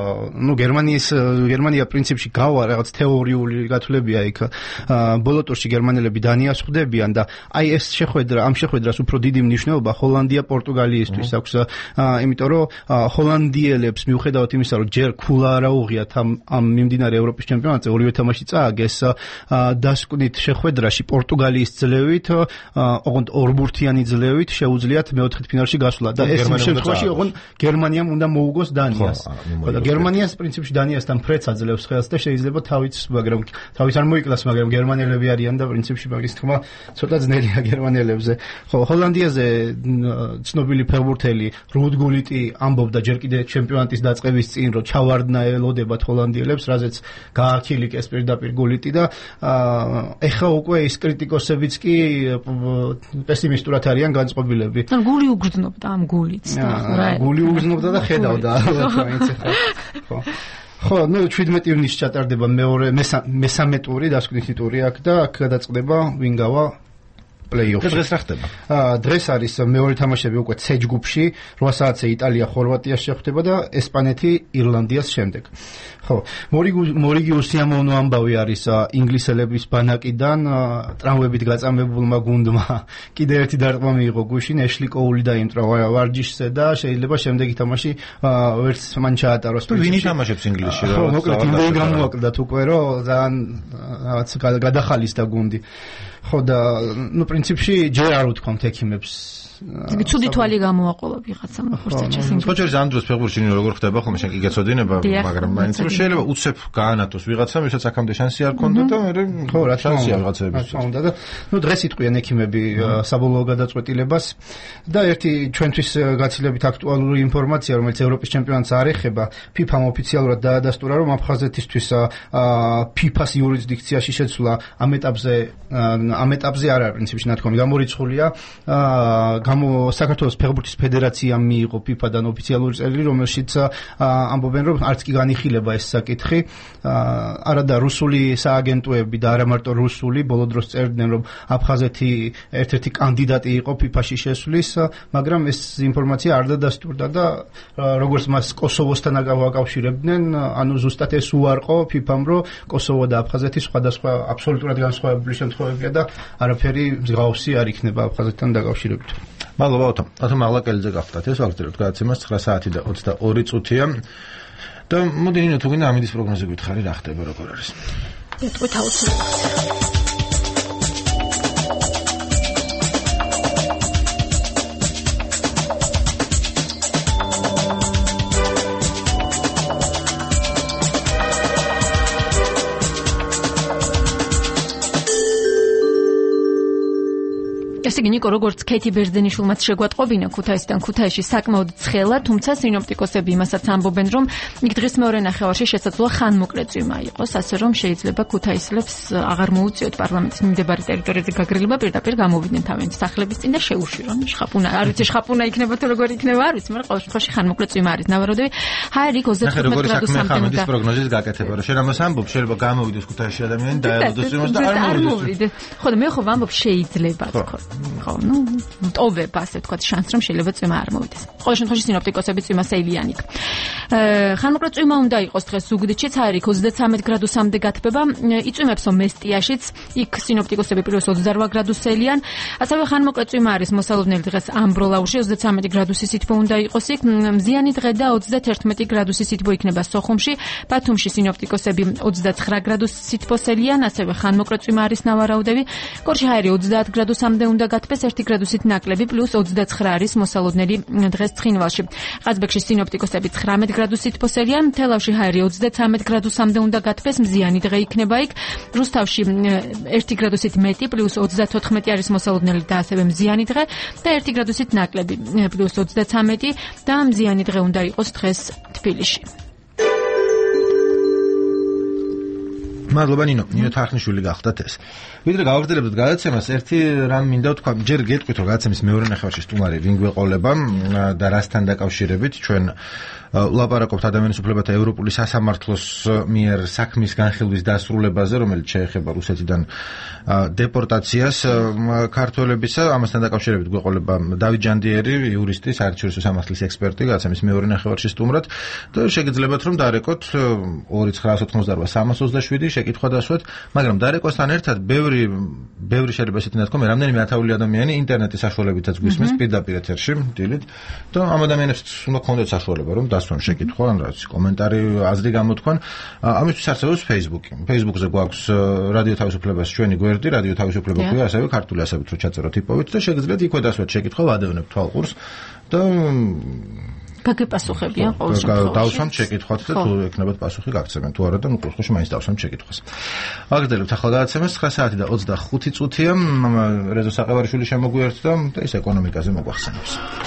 გერმანია პრინციპში გავა რაღაც თეორიული გათვლებია იქ. ბოლო ტურში გერმანელები დანიას ხვდებიან და აი ეს ამ შეხვედრას უფრო დიდი მნიშვნელობა ჰოლანდია პორტუგალიისთვის აქვს, იმიტომ რომ ჰოლანდიელებს მიუხედავად იმისა, რომ ჯერ ქულა არ აუღიათ ამ მიმდინარე ევროპის ჩემპიონატზე, ორივე თამაში წააგეს, დასკვნით შეხვედრაში პორტუგალიის ძლევით, ოღონდ ორბურთიანი ძლევით შეუძლიათ მეოთხედფინალში გასვლა და ეს შემთხვევაში ოღონდ გერმანიამ უნდა მოუგოს დანიას. და გერმანიას პრინციპში დანიასთან ფრეც აძლევს ხელს და შეიძლება თავის არ მოიკლას, მაგრამ გერმანელები არიან და პრინციპში მაგის თქმა ცოტა ძნელია გერმანელებზე. ხო, ჰოლანდიაზე ცნობილი ფეხბურთელი რუდ გულიტი ამბობდა ჯერ კიდე ჩემპიონატის დაწყების წინ, რომ ჩავარდნა ელოდებათ ჰოლანდიელებს, რაზეც გააქილიკეს პირდაპირ გულიტი და ეხლა უკვე ის კრიტიკოსებიც კი პესიმისტურად არიან განწყობილები. გული უგრძნობდა ამ გულიც და გული უგრძნობდა და ხედავდა მაინც ეხლა. ხო, 17 ივნისში ჩატარდება მესამე ტური, დასკვნითი ტური აქ და აქ გადაწყდება ვინ გავა პლეი-ოფში. დღეს რა ხდება? დღეს არის მეორე თამაშები უკვე C ჯგუფში, 8 საათზე იტალია ხორვატიას შეხვდება და ესპანეთი ირლანდიას შემდეგ. ხო, მორიგი უსიამოვნო ამბავი არის ინგლისელების ბანაკიდან ტრამვებით გაწამებულმა გუნდმა კიდევ ერთი დარტყმა მიიღო გუშინ, ეშლი კოული დაიმტრა ვარჯიშზე და შეიძლება შემდეგი თამაში ვერც მან ჩაატაროს. ვინი თამაშობს ინგლისში? ხო, მოკლედ იმდენი გამოაკლდათ უკვე, რომ ძალიან რაღაც გადახალისდა გუნდი. ხო და პრინციპში ჯერ არ უთქვამთ ექიმებს. ცუდი თვალი გამოაყოლა ვიღაცამ ხორცაჩას ინგლისში. ხო, ჯერ ამ დროს ფეხბურთში როგორ ხდება ხოლმე შენ კი გეცოდინება, მაგრამ მაინც შეიძლება უცებ გაანათოს ვიღაცამ, ვისაც აქამდე შანსი არ ქონდა და მე ხო, რა შანსია ვიღაცების. უნდა და დღეს იტყვიან ექიმები საბოლოო გადაწყვეტილებას და ერთი ჩვენთვის გაცილებით აქტუალური ინფორმაცია, რომელიც ევროპის ჩემპიონატს არ ეხება, FIFA-მ ოფიციალურად დაადასტურა, რომ აფხაზეთისთვის FIFA-ს იურისდიქციაში შეცვლა ამ ეტაპზე არ არის პრინციპში ნათქვამი გამორიცხულია. საქართველოს ფეხბურთის ფედერაციამ მიიღო FIFA-დან ოფიციალური წერილი, რომელშიც ამბობენ, რომ არც კი განიხილება ეს საკითხი. არადა რუსული სააგენტოები და არა მარტო რუსული ბოლო დროს წერდნენ, რომ აფხაზეთი ერთ-ერთი კანდიდატი იყო FIFA-ში შესვლის, მაგრამ ეს ინფორმაცია არ დადასტურდა და როგორც მას კოსოვოსთან აკავშირებდნენ, ანუ ზუსტად ეს უარყო FIFA-მ, რომ კოსოვო და აფხაზეთი სხვადასხვა აბსოლუტურად განსხვავებული შემთხვევებია და არაფერი მსგავსი არ იქნება აფხაზეთთან დაკავშირებით. მადლობა ოთო. ოთო მაღლაკელიძე გახდათ. ეს ვაგრძელებთ გადაცემას 9 საათი და 22 წუთია. და მოდი ნინო თუ გინდა ამინდის პროგნოზი გითხარი რა ხდება როგორ არის. ეთქვით აუცილებლად. ესე იგი ნიკო, როგორც ქეთი ბერძენიშვილმაც შეგვატყობინა ქუთაისიდან ქუთაისში საკმაოდ ცხელა, თუმცა სინოპტიკოსები იმასაც ამბობენ, რომ იქ დღის მეორე ნახევარში შესაძლოა ხანმოკლე წვიმა იყოს, ასე რომ შეიძლება ქუთაისლებს აღარ მოუწიოთ პარლამენტის მიმდებარე ტერიტორიაზე გაგრილება, პირდაპირ გამოვიდნენ თავიანთი სახლების წინ და შეუშვირონ შხაპუნა. არ ვიცი შხაპუნა იქნება თუ როგორ იქნება, არ ვიცი, მაგრამ ყოველ შემთხვევაში ხანმოკლე წვიმა არის. ნავაროდები, ჰაერი 35 გრადუსამდე ამის პროგნოზის გაკეთება, რომ შენ ამას ამბობ, შეიძლება გამოვიდეს ქუთაისში ადამიანი და დაელოდოს წვიმას და არ მოვიდეს. ხო და მე ხო ვამბობ შეიძლება თქო. ხო, ტოვებ ასე თქვა შანსს რომ შეიძლება წვიმა არ მოვიდეს. ყოველ შემთხვევაში სინოპტიკოსები წვიმას ეილიან იქ. ხანმოკლე წვიმა უნდა იყოს დღეს ზუგდიდშიც, არის 33 გრადუსამდე გათბება, იწვიმებსო მესტიაშიც, იქ სინოპტიკოსები პირველს 28 გრადუსს ეილიან. ასევე ხანმოკლე წვიმა არის მოსალოდნელი დღეს ამბროლაურში 33 გრადუსის სითბო უნდა იყოს იქ. მზიანი დღე და 31 გრადუსის სითბო იქნება სოხუმში, ბათუმში სინოპტიკოსები 29 გრადუსის სითბოს ეილიან, ასევე ხანმოკლე წვიმა არის ნავარაუდები. გორში ჰაერი 30 გრადუსამდე უნდა გათბეს 1 გრადუსით ნაკლები პლუს 29 არის მოსალოდნელი დღეს ცხინვალში. ყაზბეგში სინოპტიკოსები 19 გრადუსით სითბოს ეილიან, თელავში ჰაერი 33 გრადუსამდე უნდა გათბეს, მზიანი დღე იქნება იქ. რუსთავში 1 გრადუსით მეტი პლუს 34 არის მოსალოდნელი და ასევე მზიანი დღე და 1 გრადუსით ნაკლები პლუს 33 და მზიანი დღე უნდა იყოს დღეს თბილისში. მადლობა ნინო თახნიშვილი გახდათ ეს. ვიდრე გავაგრძელებთ გადაცემას, ერთი რამ მინდა ვთქვა, ჯერ გეტყვით რომ გადაცემის მეორე ნახევარში სტუმარი ვინ გვეყოლება და რასთან დაკავშირებით ჩვენ ვლაპარაკობთ ადამიანის უფლებათა ევროპული სასამართლოს მიერ საქმის განხილვის დასრულებაზე, რომელიც შეეხება რუსეთიდან დეპორტაციას ქართველებისა. ამასთან დაკავშირებით გვეყოლება დავით ჯანდიერი, იურისტი, საერთაშორისო სამართლის ექსპერტი, გადაცემის მეორე ნახევარში სტუმრად და შეგიძლიათ რომ დარეკოთ 2988-327 შეკითხვა დასვათ, მაგრამ დარეკვასთან ერთად ბევრი შეიძლება ისეთი ნათქვამი, რამდენიმე ათეული ადამიანი ინტერნეტის საშუალებითაც გვისმენს პირდაპირ ეთერში, დილით და ამ ადამიანებს უნდა ქონდეთ საშუალება რომ დასვან შეკითხვა, ან რაც კომენტარი, აზრი გამოთქვან. ამისთვის არსებობს Facebook-ი. Facebook-ზე გვაქვს რადიო თავისუფლებას ჩვენი გვერდი, რადიო თავისუფლება ქვია, ასევე ქართული ასებით რო ჩაწეროთ იპოვით და შეგიძლიათ იქვე დასვათ შეკითხვა, ვადევნებთ თვალყურს და გაგეპასუხებიან ყოველ შემთხვევაში. დავსვამთ შეკითხვათ და თუ ეკნებათ პასუხი გაგცემენ. თუ არა და ნუ კურსში მაინც დავსვამთ შეკითხვას. აგრძელებთ ახლა გადაცემას 9 საათი და 25 წუთია. რეზო საყევარიშვილი შემოგვიერთდა და ის ეკონომიკაზე მოგვახსენებს.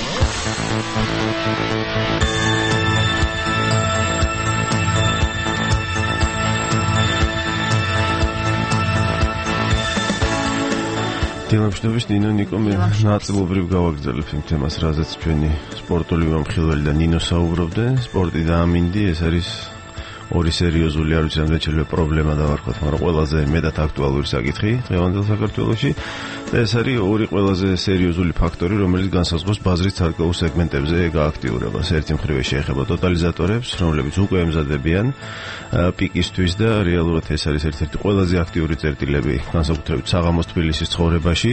დილამშვიდობის ნინო ნიკო მე ნაწილობრივ გავაგრძელებ იმ თემას, რაზეც ჩვენი სპორტული მომხილველი და ნინო საუბრობდნენ. სპორტი და ამინდი ეს არის ორი სერიოზული, არ ვიცი რამდენი შეიძლება პრობლემა დავარქვათ, მაგრამ ყველაზე მეტად აქტუალური საკითხი დღევანდელ საქართველოში და ეს არის ორი ყველაზე სერიოზული ფაქტორი, რომელიც განსაზღვრავს ბაზრის ცალკეულ სეგმენტებზე გააქტიურებას. ერთი მხრივ შეეხება ტოტალიზატორებს, რომლებიც უკვე ემზადებიან პიკისთვის და რეალურად ეს არის ერთ-ერთი ყველაზე აქტიური წერტილები განსაკუთრებით საღამოს თბილისის ცხოვრებაში.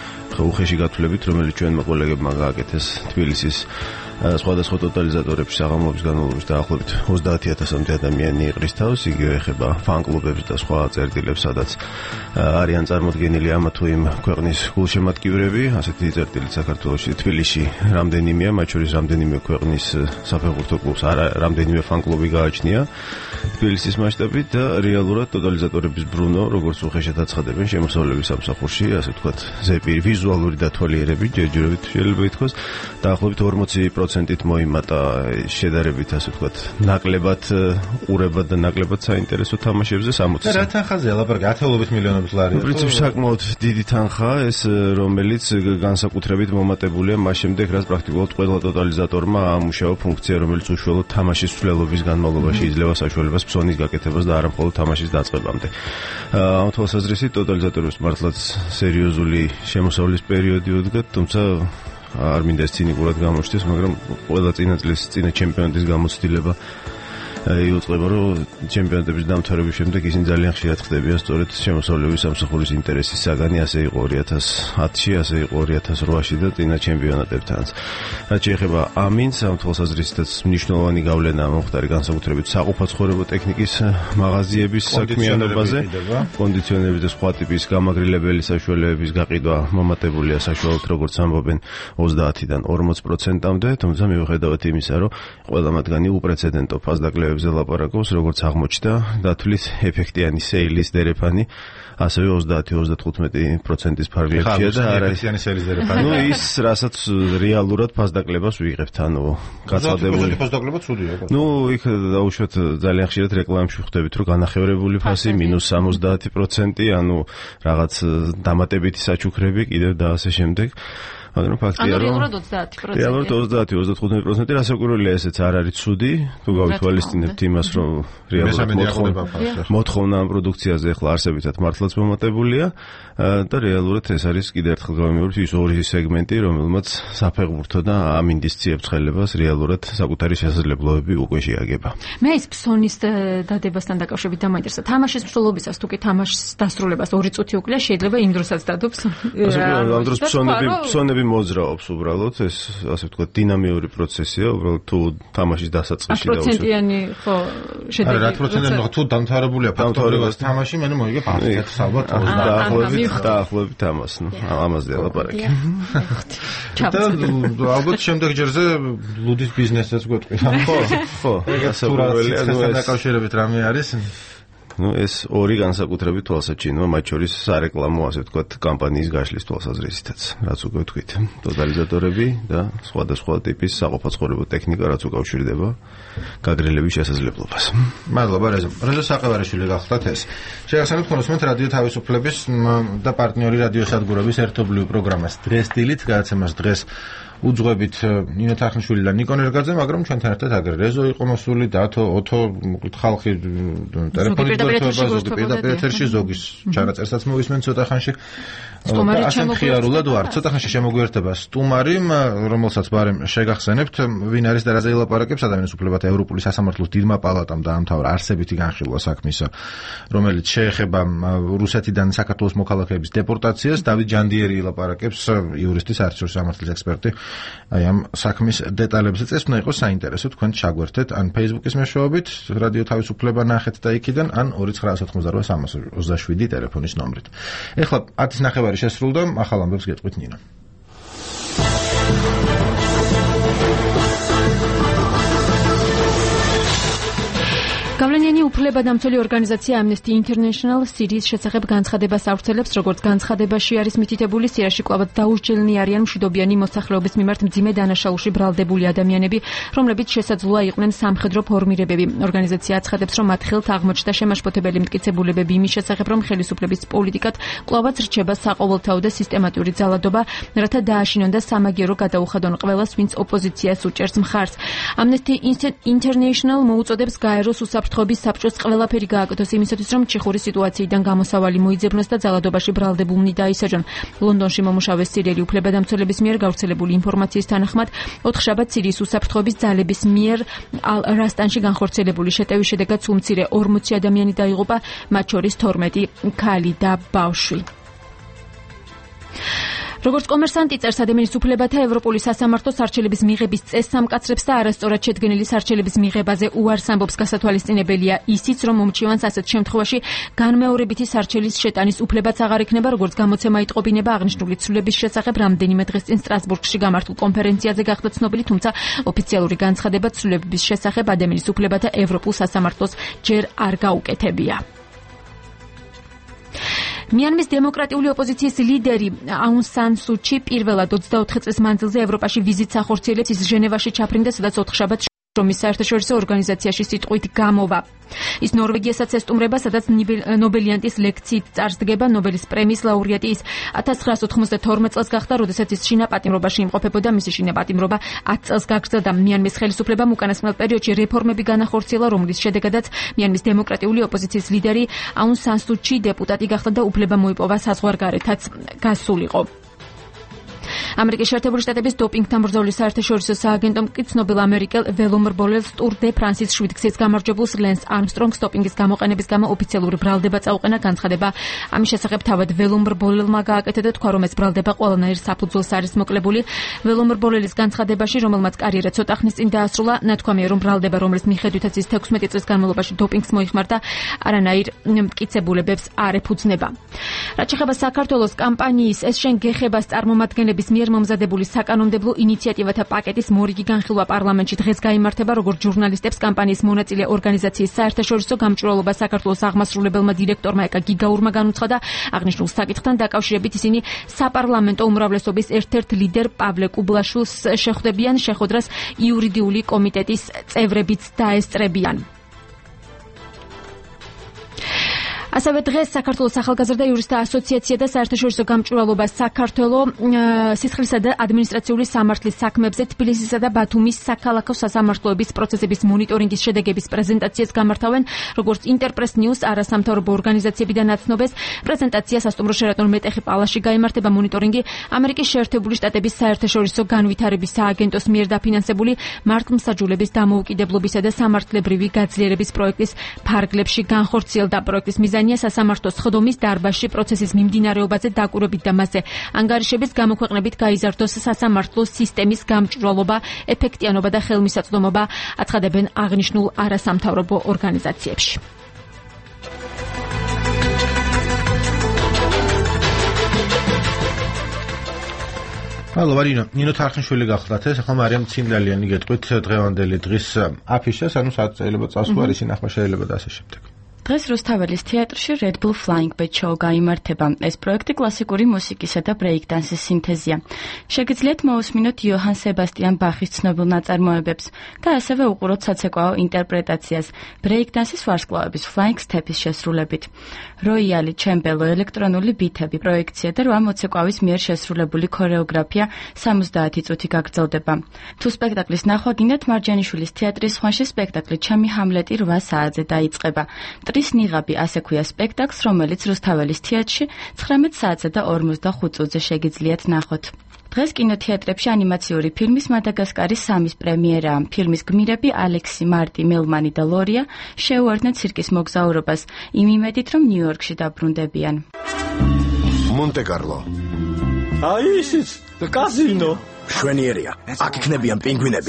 უხეში გათვლებით, რომელიც ჩვენმა კოლეგებმა გააკეთეს თბილისის სხვადასხვა ტოტალიზატორებში საღამოების განმავლობაში დაახლოებით 30,000-მდე ადამიანი იყრის თავს, იგივე ეხება ფან-კლუბებს და სხვა წერტილებს, სადაც არიან წარმოდგენილი ამა თუ იმ ქვეყნის გულშემატკივრები. ასეთი წერტილი საქართველოში, თბილისში რამდენიმეა, მათ შორის რამდენიმე ქვეყნის საფეხბურთო კლუბს, რამდენიმე ფან-კლუბი გააჩნია თბილისის მასშტაბით და რეალურად ტოტალიზატორების ბრუნო, როგორც უხეშად აცხადებენ შემოსავლების სამსახურში, ასე ვთქვათ, ზეპირი ვიზუალური დათვალიერებით ჯერჯერობით შეიძლება ითქვას, დაახლოებით 40%-ით მოიმატა შედარებით, ასე ვთქვათ, ნაკლებად ყურებად და ნაკლებად საინტერესო თამაშებზე 60. რა თანხაზეა ლაპარაკი? ათეულობით მილიონობით ლარია. პრინციპში საკმაოდ დიდი თანხაა ეს, რომელიც განსაკუთრებით მომატებულია მას შემდეგ, რაც პრაქტიკულად ყველა ტოტალიზატორმა ამუშავა ფუნქცია, რომელიც უშუალოდ თამაშის ცვლილობის განმავლობაში იძლევა საშუალებას ფსონის გაკეთებას და არა მხოლოდ თამაშის დაწყებამდე. ამ თვალსაზრისით ტოტალიზატორებს მართლაც სერიოზული შემოსავლის პერიოდი უდგათ, თუმცა არ მინდა ეს ცინიკურად გამოჩნდეს, მაგრამ ყველა წინა წლის წინა ჩემპიონატის გამოცდილება იუწყება, რომ ჩემპიონატების დამთავრების შემდეგ ისინი ძალიან ხშირად ხდებიან სწორედ შემოსავლების სამსახურის ინტერესის საგანი. ასე იყო 2010-ში, ასე იყო 2008-ში და წინა ჩემპიონატებთანაც. რაც შეეხება ამინს, ამ თვალსაზრისითაც მნიშვნელოვანი გავლენა მომხდარი განსაკუთრებით საყოფაცხოვრებო ტექნიკის მაღაზიების საქმიანობაზე, კონდიციონერების და სხვა ტიპის გამაგრილებელი საშუალებების გაყიდვა მომატებულია საშუალოდ, როგორც ამბობენ, 30-დან 40%-მდე, თუმცა მიუხედავად იმისა, რომ ყველა მათგანი უპრეცედენტო ფასდაკლებ ლაპარაკობს, როგორც აღმოჩნდა, დათვლის ეფექტიანი სეილის დერეფანი ასევე 30-35%-ის ფარგლებშია და არა ეფექტიანი სეილის დერეფანი. ნუ ის, რასაც რეალურად ფასდაკლებას ვიღებთ, ანუ გაცადებული ფასდაკლება ცუდია. ნუ იქ დაუშვათ ძალიან ხშირად რეკლამებში ხვდებით, რომ განახევრებული ფასი -70%, ანუ რაღაც დამატებითი საჩუქრები კიდევ და ასე შემდეგ. მაგრამ ფაქტია, რომ რეალურად 30-35% რასაკვირველია, ესეც არ არის ცუდი, თუ გავითვალისწინებთ იმას, რომ რეალურად მოთხოვნა ამ პროდუქციაზე ახლა არსებითად მართლაც მომატებულია და რეალურად ეს არის კიდევ ერთხელ გავიმეორებ ის ორი სეგმენტი, რომელმაც საფეხბურთო და ამინდის ციებ-ცხელებას რეალურად საკუთარი შესაძლებლობები უკვე შეაგება. მე ის ფსონის დადებასთან დაკავშირებით დამაინტერესა. თამაშის მსვლელობისას თუ კი თამაშის დასრულებას 2 წუთი უკლია, შეიძლება იმ დროსაც დადობს. ამ დროს ფსონები მოძრაობს უბრალოდ, ეს ასე ვთქვათ დინამიური პროცესია, უბრალოდ თუ თამაშის დასაწყისში დაუშვათ. პროცენტიანი ხო შედეგი. რა პროცენტიანი თუ დამთავრებულია ფაქტობრივად თამაში, მე მოიგებ 100 ალბათ დაახლოებით ამას, ნუ ამაზეა ლაპარაკი. და ალბათ შემდეგ ჯერზე ლუდის ბიზნესსაც გვეტყვი. ხო, ასე ვთქვათ, დაკავშირებით რამე არის? ეს ორი განსაკუთრებით თვალსაჩინოა, მათ შორის სარეკლამო, ასე ვთქვათ, კამპანიის გაშლის თვალსაზრისითაც, რაც უკვე ვთქვით, ტოტალიზატორები და სხვადასხვა ტიპის საყოფაცხოვრებო ტექნიკა, რაც უკავშირდება გაგრილების შესაძლებლობას. მადლობა რეზო საყევარიშვილი გახლდათ ეს. შეგახსენებთ ხონოსმენთ რადიო თავისუფლების და პარტნიორი რადიოსადგურების ერთობლივ პროგრამას დღეს დილით, გადაცემას დღეს უძღვებით ნინო თახნიშვილი და ნიკო ნერგაძე, მაგრამ ჩვენთან ერთად აგრე რეზო იყო მოსული, დათო, ოთო, ხალხი ტელეფონით გვერდდება, ზოგი პირდაპირ ეთერში, ზოგის ჩანაწერსაც მოვისმენ ცოტა ხანში. ასე მხიარულად ვარ, ცოტა ხანში შემოგვიერთება სტუმარი, რომელსაც ბარემ შეგახსენებთ, ვინ არის და რაზე ელაპარაკებს ადამიანის უფლებათა ევროპული სასამართლოს დიდმა პალატამ დაამთავრა არსებითი განხილვა საქმის, რომელიც შეეხება რუსეთიდან საქართველოს მოქალაქეების დეპორტაციას. დავით ჯანდიერი ელაპარაკებს, იურისტი, საერთაშორისო სამართლის ექსპერტი. აი ამ საქმის დეტალებზე წეს უნდა იყოს საინტერესო, თქვენ ჩაგვერთეთ ან Facebook-ის მეშვეობით, რადიო თავისუფლება ნახეთ და იქიდან, ან 2988 ტელეფონის ნომრით. ეხლა 10:30 შესრულდა, ახალ ამბებს გეტყვით ნინო. გავლენიანი უფლებადამცველი ორგანიზაცია Amnesty International სირიის შესახებ განცხადებას ავრცელებს, როგორც განცხადებაში არის მითითებული, სირიაში კვლავ დაუსჯელნი არიან მშვიდობიანი მოსახლეობის მიმართ მძიმე დანაშაულში ბრალდებული ადამიანები, რომლებიც შესაძლოა იყვნენ სამხედრო ფორმირებები. ორგანიზაცია აცხადებს, რომ მათ ხელთ აღმოჩნდა შემაშფოთებელი მტკიცებულებები იმის შესახებ, რომ ხელისუფლების პოლიტიკად კვლავაც რჩება საყოველთაო და სისტემატური ძალადობა, რათა დააშინონ და სამაგიერო გადაუხადონ ყველას, ვინც ოპოზიციას უჭერს მხარს. Amnesty International მოუწოდებს გაეროს უსაფრთხოების საბჭოს ყველაფერი გააკეთოს იმისათვის, რომ ჩიხური სიტუაციიდან გამოსავალი მოიძებნოს და ძალადობაში ბრალდებულნი დაისაჯონ. ლონდონში მომუშავე სირიელი უფლებადამცველების მიერ გავრცელებული ინფორმაციის თანახმად, 4 შაბათს სირიის უსაფრთხოების ძალების მიერ ალ-რასტანში განხორციელებული შეტევის შედეგად სულ მცირე 40 ადამიანი დაიღუპა, მათ შორის 12 ქალი და ბავშვი. როგორც კომერსანტი წერს, ადამიანის უფლებათა ევროპული სასამართლოს არჩევნების მიღების წესს ამკაცრებს და არასწორად შედგენილი არჩევნების მიღებაზე უარს ამბობს. გასათვალისწინებელია ისიც, რომ მომჩივანს ასეთ შემთხვევაში განმეორებითი არჩევნის შეტანის უფლებაც აღარ იქნება, როგორც გამოცემა იტყობინება აღნიშნული ცვლილების შესახებ რამდენიმე დღეს წინ სტრასბურგში გამართულ კონფერენციაზე გახდა ცნობილი, თუმცა ოფიციალური განცხადება ცვლილების შესახებ ადამიანის უფლებათა ევროპულ სასამართლოს ჯერ არ გაუკეთებია. მიანმის დემოკრატიული ოპოზიციის ლიდერი აუნ სან სუ ჩი პირველად 24 წლის მანძილზე ევროპაში ვიზიტს ახორციელებს. ის ჟენევაში ჩაფრინდა, სადაც 4 შაბათს შრომის საერთაშორისო ორგანიზაციაში სიტყვით გამოვა. ის ნორვეგიასაც ესტუმრება, სადაც ნობელიანტის ლექციით წარსდგება. ნობელის პრემიის ლაურეატი ის 1992 წელს გახდა, როდესაც ის შინა პატიმრობაში იმყოფებოდა. მისი შინა პატიმრობა 10 წელს გაგრძელდა. მიანმის ხელისუფლებამ უკანასკნელ პერიოდში რეფორმები განახორციელა, რომლის შედეგადაც მიანმის დემოკრატიული ოპოზიციის ლიდერი აუნ სან სუ ჩი დეპუტატი გახდა და უფლება მოიპოვა საზღვარგარეთაც გასულიყო. ამერიკის შეერთებული შტატების დოპინგთან ბრძოლის საერთაშორისო სააგენტომ კი ცნობილ ამერიკელ ველომრბოლელს ტურ დე ფრანსის 7 გზის გამარჯვებულს ლენს არმსტრონგს დოპინგის გამოყენების გამო ოფიციალური ბრალდება წაუყენა. განცხადება ამის შესახებ თავად ველომრბოლელმა გააკეთა და თქვა, რომ ეს ბრალდება ყველანაირ საფუძველს არის მოკლებული. ველომრბოლელის განცხადებაში, რომელმაც კარიერა ცოტა ხნის წინ დაასრულა, ნათქვამია, რომ ბრალდება, რომლის მიხედვითაც ის 16 წლის განმავლობაში დოპინგს მოიხმარდა, არანაირ მტკიცებულებებს არ ეფუძნება. რაც შეეხება საქართველოს კამპანიის ეს შენ გეხებას წარმომადგენლების მიერ მომზადებული საკანონმდებლო ინიციატივათა პაკეტის მორიგი განხილვა პარლამენტში დღეს გაიმართება. როგორც ჟურნალისტებს კამპანიის მონაწილე ორგანიზაციის საერთაშორისო გამჭვირვალობა საქართველოს აღმასრულებელმა დირექტორმა ეკა გიგაურმა განუცხადა, აღნიშნულ საკითხთან დაკავშირებით ისინი საპარლამენტო უმრავლესობის ერთ-ერთ ლიდერ პავლე კუბლაშვილს შეხვდებიან, შეხვედრას იურიდიული კომიტეტის წევრებიც დაესწრებიან. ასევე დღეს საქართველოს ახალგაზრდა იურისტთა ასოციაცია და საერთაშორისო გამჭვირვალობა საქართველოს სისხლისა და ადმინისტრაციული სამართლის საქმებზე თბილისისა და ბათუმის საქალაქო სასამართლოების პროცესების მონიტორინგის შედეგების პრეზენტაციას გამართავენ. როგორც ინტერპრეს ნიუს არასამთავრობო ორგანიზაციებიდან აცნობეს, პრეზენტაცია სასტუმრო შერატონ მეტეხი პალასში გაიმართება. მონიტორინგი ამერიკის შეერთებული შტატების საერთაშორისო განვითარების სააგენტოს მიერ დაფინანსებული მართლმსაჯულების დამოუკიდებლობისა და სამართლებრივი გაძლიერების პროექტის ფარგლებში განხორციელდა. პროექტის მიზანი სასამართლოს ხდომის დარბაზში პროცესის მიმდინარეობაზე დაკვირვებით და მასზე ანგარიშების გამოქვეყნებით გაიზარდოს სასამართლოს სისტემის გამჭვირვალობა, ეფექტიანობა და ხელმისაწვდომობა, აცხადებენ აღნიშნულ არასამთავრობო ორგანიზაციებში. მადლობა ნინო თარხნიშვილი გახლდათ ეს. ახლა მარიამ ციმლალიანი გეტყვით დღევანდელი დღის აფიშას, ანუ საწელება წასვლა, ისი ნახვა შეიძლება და ასე შემდეგ. დღეს რუსთაველის თეატრში Red Bull Flying Bat Show გაიმართება. ეს პროექტი კლასიკური მუსიკისა და ბრეიკდანსის სინთეზია. შეგიძლიათ მოусმინოთ იოჰან სებასტიან ბახის ცნობილ ნაწარმოებებს და ასევე უყუროთ საცეკვაო ინტერპრეტაციას ბრეიკდანსის ვარსკვლავების Flying Step-ის შესრულებით. როიალი, ჩემბელო, ელექტრონული ბითები, პროექცია და 8 მოცეკვავის მიერ შესრულებული ქორეოგრაფია 70 წუთი გაგრძელდება. თუ სპექტაკლის ნახვა გინდათ, მარჯანიშვილის თეატრის სხვანში სპექტაკლი ჩემი ჰამლეტი 8 საათზე დაიწყება. ტრის ნიღაბი ასე ქვია სპექტაკლს, რომელიც რუსთაველის თეატრში 19 საათსა და 45 წუთზე შეგიძლიათ ნახოთ. დღეს კინოთეატრებში ანიმაციური ფილმის მადაგასკარის 3-ის პრემიერაა. ფილმის გმირები ალექსი, მარტი, მელმანი და ლორია შეუერთდნენ ცირკის მოგზაურობას იმ იმედით, რომ ნიუ-იორკში დაბრუნდებიან. მონტე-კარლო. აი ისიც, კაზინო. შვენიერია. აქ იქნებიან პინგვინები.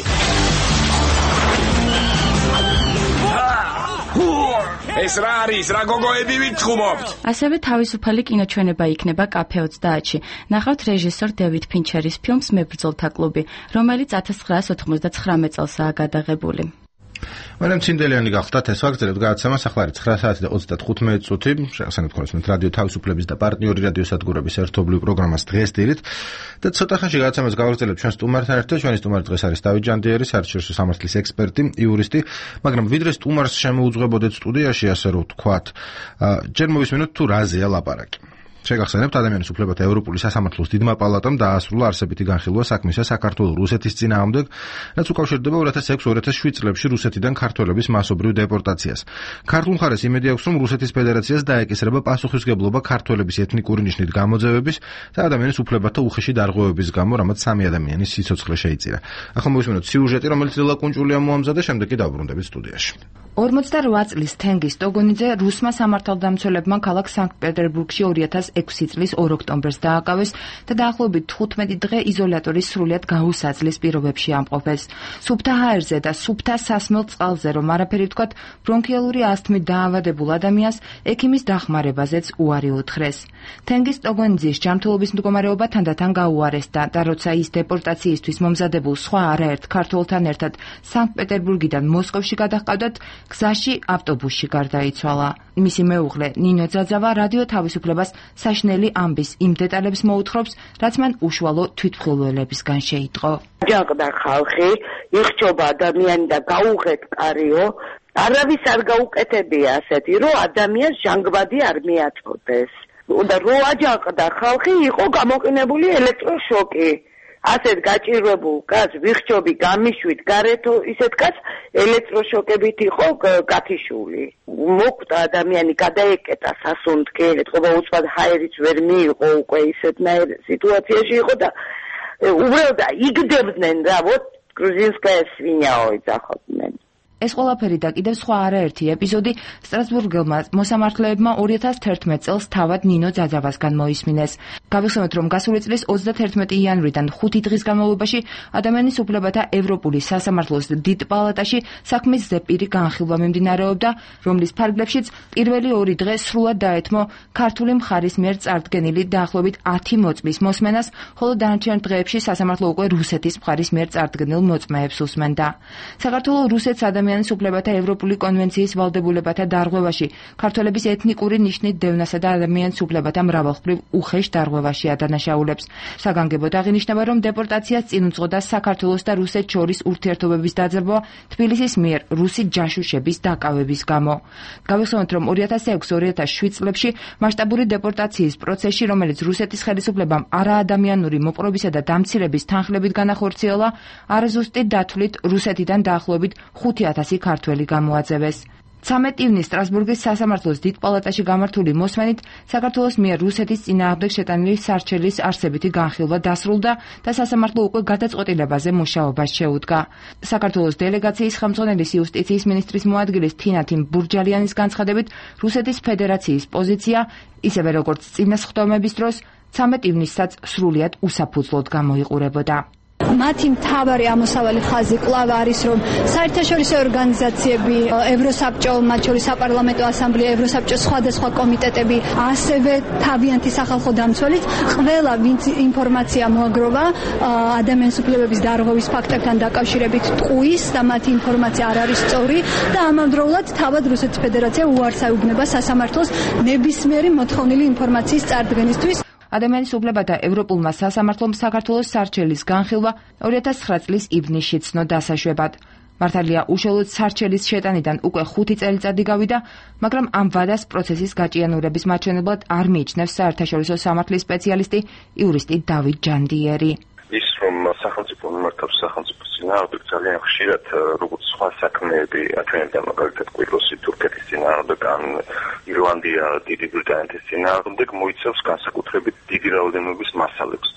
ეს რა არის, რა გოგოები ვიჩხუბობთ? ასევე თავისუფალი კინოჩვენება იქნება კაფე 30-ში. ნახავთ რეჟისორ დევიდ ფინჩერის ფილმს მებრძოლთა კლუბი, რომელიც 1999 წელსაა გადაღებული. მაგრამ ცინდელიანი გახდათ ეს ვაგრძელებთ გადაცემას ახლა არის 9 საათი და 35 წუთი. შეგახსენებთ ხოლმე რადიო თავისუფლების და პარტნიორი რადიო სადგურების ერთობლივ პროგრამას დღეს დილით და ცოტა ხანში გადაცემას გავაგრძელებთ ჩვენ სტუმართან ერთად. ჩვენი სტუმარი დღეს არის დავით ჯანდიერი, საერთაშორისო სამართლის ექსპერტი, იურისტი, მაგრამ ვიდრე სტუმარს შემოუძღვებოდეთ სტუდიაში, ასე რომ ვთქვათ, ჯერ მოვისმინოთ თუ რაზეა ლაპარაკი. შეგახსენებთ ადამიანის უფლებათა ევროპული სასამართლოს დიდმა პალატამ დაასრულა არსებითი განხილვა საქმისა საქართველოს-რუსეთის წინააღმდეგ, რაც უკავშირდება 2006-2007 წლებში რუსეთიდან ქართველების მასობრივ დეპორტაციას. ქართულ მხარეს იმედი აქვს, რომ რუსეთის ფედერაციას დაეკისრება პასუხისმგებლობა ქართველების ეთნიკური ნიშნით გამოძევების და ადამიანის უფლებათა უხეში დარღვევების გამო, რამაც 3 ადამიანის სიცოცხლე შეიწირა. ახლა მოვისმინოთ სიუჟეტი, რომელიც ლილა კუნჭულია მოამზადა, შემდეგ კი დავბრუნდებით სტუდიაში. 48 წლის თენგიზ ტოგონიძე რუსმა სამართალდამცველებმა ქალაქ სანქტ-პეტერბურგში 2006 წლის 2 ოქტომბერს დააკავეს და დაახლოებით 15 დღე იზოლატორის სრულიად გაუსაძლის პირობებში ამყოფეს. სუფთა ჰაერზე და სუფთა სასმელ წყალზე რომ არაფერი ვთქვათ, ბრონქიალური ასთმით დაავადებულ ადამიანს ექიმის დახმარებაზეც უარი უთხრეს. თენგიზ ტოგონიძის ჯანმრთელობის მდგომარეობა თანდათან გაუარესდა და როცა ის დეპორტაციისთვის მომზადებულ სხვა არაერთ ქართველთან ერთად სანქტ-პეტერბურგიდან მოსკოვში გადაჰყავდათ, გზაში ავტობუსში გარდაიცვალა. მისი მეუღლე ნინო ძაძავა რადიო თავისუფლებას საშნელი ამბის იმ დეტალებს მოუთხრობს, რაც მან უშუალო თვითმხილველებისგან შეიტყო. ჯანყდა ხალხი, იხჭობა ადამიანი და გაუღეთკარიო, არავის არ გაუკეთებია ასეთი, რომ ადამიანს ჟანგბადი არ მიაწოდეს. და რო აჯანყდა ხალხი, იყო გამოყენებული ელექტროშოკი. ასეთ გაჭირვებულ კაცს ვიხჭობი გამიშვით გარეთო ისეთ კაცს ელექტროშოკებით იყო გათიშული. მოკვდა ადამიანი, გადაეკეტა სასუნთქი, ეთყობა უცბად ჰაერიც ვერ მიიღო, უკვე ისეთნაირ სიტუაციაში იყო და უბრალოდ იგდებდნენ რა, ვოთ გრუზინსკაია სვინიაო იძახოდნენ. ეს ყველაფერი და კიდევ სხვა არაერთი ეპიზოდი სტრასბურგელმა მოსამართლეებმა 2011 წელს თავად ნინო ძაძავასგან მოისმინეს. გავიხსენოთ, რომ გასული წლის 31 იანვრიდან 5 დღის განმავლობაში ადამიანის უფლებათა ევროპული სასამართლოს დიდ პალატაში საქმის ზეპირი განხილვა მიმდინარეობდა, რომლის ფარგლებშიც პირველი 2 დღე სრულად დაეთმო ქართული მხარის მიერ წარდგენილი დაახლოებით 10 მოწმის მოსმენას, ხოლო დანარჩენ დღეებში სასამართლო უკვე რუსეთის მხარის მიერ წარდგენილ მოწმეებს უსმენდა. საქართველოს რუსეთს ადამიანის უფლებათა ევროპული კონვენციის ვალდებულებათა დარღვევაში, ქართველების ეთნიკური ნიშნით დევნასა და ადამიანის უფლებათა მრავალმხრივ უხეშ დარღვევაში ადანაშაულებს. საგანგებოდ აღინიშნება, რომ დეპორტაციას წინ უძღოდა საქართველოს და რუსეთს შორის ურთიერთობების დაძაბვა თბილისის მიერ რუსი ჯაშუშების დაკავების გამო. გავიხსენოთ, რომ 2006-2007 წლებში მასშტაბური დეპორტაციის პროცესში, რომელიც რუსეთის ხელისუფლებამ არაადამიანური მოპყრობისა და დამცირების თანხლებით განახორციელა, არაზუსტი დათვლით რუსეთიდან დაახლოებით 5,000 ქართველი გამოაძევეს. 13 ივნისს სტრასბურგის სასამართლოს დიდ პალატაში გამართული მოსმენით საქართველოს მიერ რუსეთის წინააღმდეგ შეტანილი სარჩელის არსებითი განხილვა დასრულდა და სასამართლო უკვე გადაწყვეტილებაზე მუშაობას შეუდგა. საქართველოს დელეგაციის ხელმძღვანელის იუსტიციის მინისტრის მოადგილის თინათინ ბურჯალიანის განცხადებით, რუსეთის ფედერაციის პოზიცია, ისევე როგორც წინა სხდომების დროს, 13 ივნისსაც სრულიად უსაფუძვლოდ გამოიყურებოდა. მათი მთავარი ამოსავალი ხაზი კვლავ არის, რომ საერთაშორისო ორგანიზაციები, ევროსაბჭო, მათ შორის საპარლამენტო ასამბლეა, ევროსაბჭოს სხვადასხვა კომიტეტები, ასევე თავიანთი სახალხო დამცველიც, ყველა ვინც ინფორმაცია მოაგროვა ადამიანის უფლებების დარღვევის ფაქტებთან დაკავშირებით ტყუის და მათი ინფორმაცია არ არის სწორი და ამავდროულად თავად რუსეთის ფედერაცია უარს აუგნება სასამართლოს ნებისმიერი მოთხოვნილი ინფორმაციის წარდგენისთვის. ადამიანის უფლებათა ევროპულმა სასამართლომ საქართველოს სარჩელის განხილვა 2009 წლის ივნისში ცნო დასაშვებად. მართალია უშუალოდ სარჩელის შეტანიდან უკვე 5 წელიწადი გავიდა, მაგრამ ამ ვადას პროცესის გაჭიანურების მაჩვენებლად არ მიიჩნევს საერთაშორისო სამართლის სპეციალისტი, იურისტი დავით ჯანდიერი. ის რომ სახელმწიფო მიმართავს სახელმწიფოს წინააღმდეგ ძალიან ხშირად როგორც სხვა საქმეები აჩვენებდა მაგალითად კვიროსი თურქეთის წინააღმდეგ ან ირლანდია დიდი ბრიტანეთის წინააღმდეგ მოიცავს განსაკუთრებით დიდი რაოდენობის მასალებს.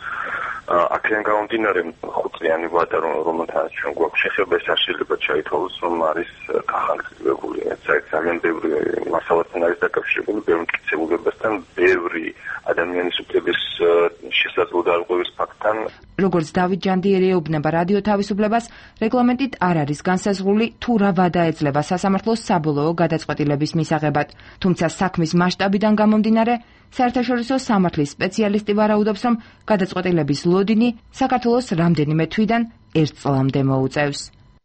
აქედან გამომდინარე 5 წლიანი ვადა რომელთანაც ჩვენ გვაქვს შეხება ეს არ შეიძლება ჩაითვალოს რომ არის გახანგრძლივებული ძალიან ბევრი მასალასთან არის დაკავშირებული ბევრი მტკიცებულებასთან ბევრი ადამიანის უფლების შესაძლო დარღვევის ფაქტთან. როგორც დავით ჯანდიერი ეუბნება რადიო თავისუფლებას, რეგლამენტით არ არის განსაზღვრული თუ რა ვადა ეძლევა სასამართლოს საბოლოო გადაწყვეტილების მისაღებად. თუმცა საქმის მასშტაბიდან გამომდინარე, საერთაშორისო სამართლის სპეციალისტი ვარაუდობს, რომ გადაწყვეტილების ლოდინი საქართველოს რამდენიმე თვიდან 1 წლამდე მოუწევს.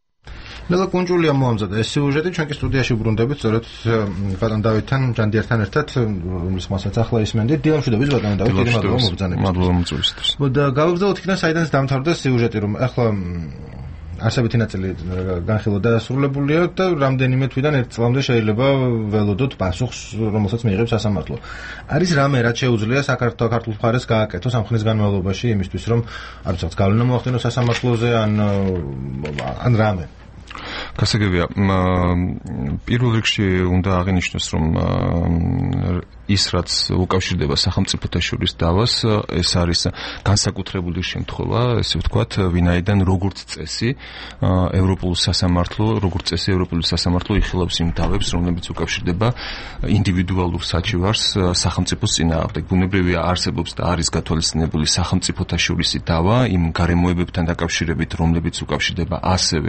ნელა კუნჯულია მოამზადა ეს სიუჟეტი, ჩვენ კი სტუდიაში ვბრუნდებით სწორედ ბატონ დავითთან, ჯანდიერთან ერთად, რომლის მასაც ახლა ისმენდით. დილამშვიდობის ბატონ დავით, დიდი მადლობა მობრძანებისთვის. მადლობა მოწვევისთვის. და გავაგზავნოთ იქიდან საიდან დამთავრდა სიუჟეტი, რომ ახლა არსებითი ნაწილი განხილვა დასრულებულია და რამდენიმე თვიდან 1 წლამდე შეიძლება ველოდოთ პასუხს, რომელსაც მიიღებს სასამართლო. არის რამე, რაც შეუძლია საქართველოს მხარეს გააკეთოს ამ ხნის განმავლობაში იმისთვის, რომ არ ვიცი, გავლენა მოახდინოს სასამართლოზე ან რამე. გასაგებია, პირველ რიგში უნდა აღინიშნოს, რომ ის რაც უკავშირდება სახელმწიფოთა შორის დავას, ეს არის განსაკუთრებული შემთხვევა, ესე ვთქვათ, ვინაიდან როგორც წესი ევროპული სასამართლო იხილავს იმ დავებს, რომლებიც უკავშირდება ინდივიდუალურ საჩივარს სახელმწიფოს წინააღმდეგ. ბუნებრივია არსებობს და არის გათვალისწინებული სახელმწიფოთა შორისი დავა იმ გარემოებებთან დაკავშირებით, რომლებიც უკავშირდება ასევე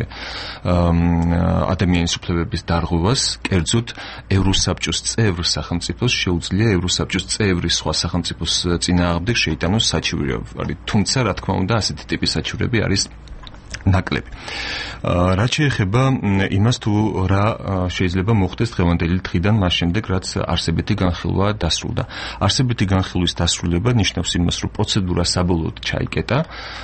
ადამიანის უფლებების დარღვევას, კერძოდ ევროსაბჭოს წევრ სახელმწიფოს შეუძლია ევროსაბჭოს წევრი სხვა სახელმწიფოს წინააღმდეგ შეიტანოს საჩივარი. თუმცა, რა თქმა უნდა, ასეთი ტიპის საჩივრები არის ნაკლები. რაც შეეხება იმას თუ რა შეიძლება მოხდეს დღევანდელი დღიდან მას შემდეგ, რაც არსებითი განხილვა დასრულდა. არსებითი განხილვის დასრულება ნიშნავს იმას, რომ პროცედურა საბოლოოდ ჩაიკეტა.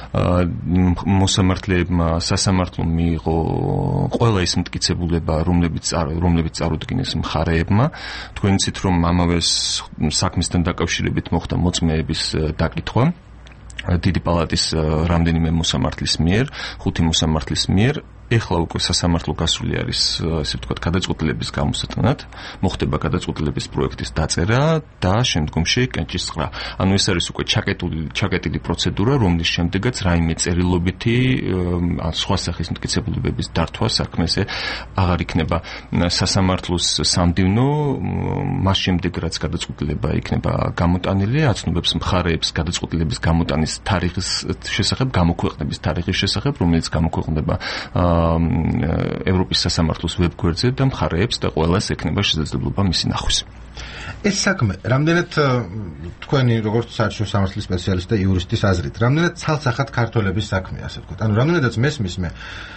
მოსამართლეებმა სასამართლომ მიიღო ყველა ის მტკიცებულება, რომლებიც წარუდგინეს მხარეებმა. თქვენ იცით, რომ ამავე საქმისთან დაკავშირებით მოხდა მოწმეების დაკითხვა. დიდი პალატის რამდენიმე მოსამართლის მიერ, 5 მოსამართლის მიერ, ეხლა უკვე სასამართლო გასული არის, ასე ვთქვათ, გადაწყვეტილების გამოსატანად, მოხდება გადაწყვეტილების პროექტის დაწერა და შემდგომში კენჭისყრა. ანუ ეს არის უკვე ჩაკეტილი პროცედურა, რომლის შემდეგაც რაიმე წერილობითი ან სხვა სახის მტკიცებულებების დართვა საქმეზე აღარ იქნება. სასამართლოს სამდივნო, მას შემდეგ რაც გადაწყვეტილება იქნება გამოტანილი, აცნობებს მხარეებს გადაწყვეტილების გამოტანის თარიღის შესახებ, გამოქვეყნების თარიღის შესახებ, რომელიც გამოქვეყნდება ევროპის სასამართლოს ვებგვერდზე და მხარეებს და ყველას ექნება შესაძლებლობა მისი ნახვის. ეს საქმე, რამდენად თქვენი როგორც საერთაშორისო სამართლის სპეციალისტი და იურისტის აზრით, რამდენად ცალსახად ქართველების საქმეა, ასე ვთქვათ. ანუ რამდენადაც მესმის მე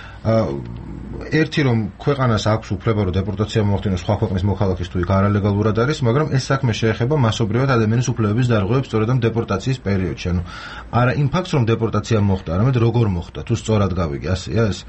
ერთი რომ ქვეყანას აქვს უფლება რომ დეპორტაცია მოახდინოს სხვა ქვეყნის მოქალაქის თუ იქ არალეგალურად არის, მაგრამ ეს საქმე შეეხება მასობრივად ადამიანის უფლებების დარღვევებს სწორედ ამ დეპორტაციის პერიოდში. ანუ არა იმ ფაქტს რომ დეპორტაცია მოხდა, არამედ როგორ მოხდა, თუ სწორად გავიგე, ასეა ეს.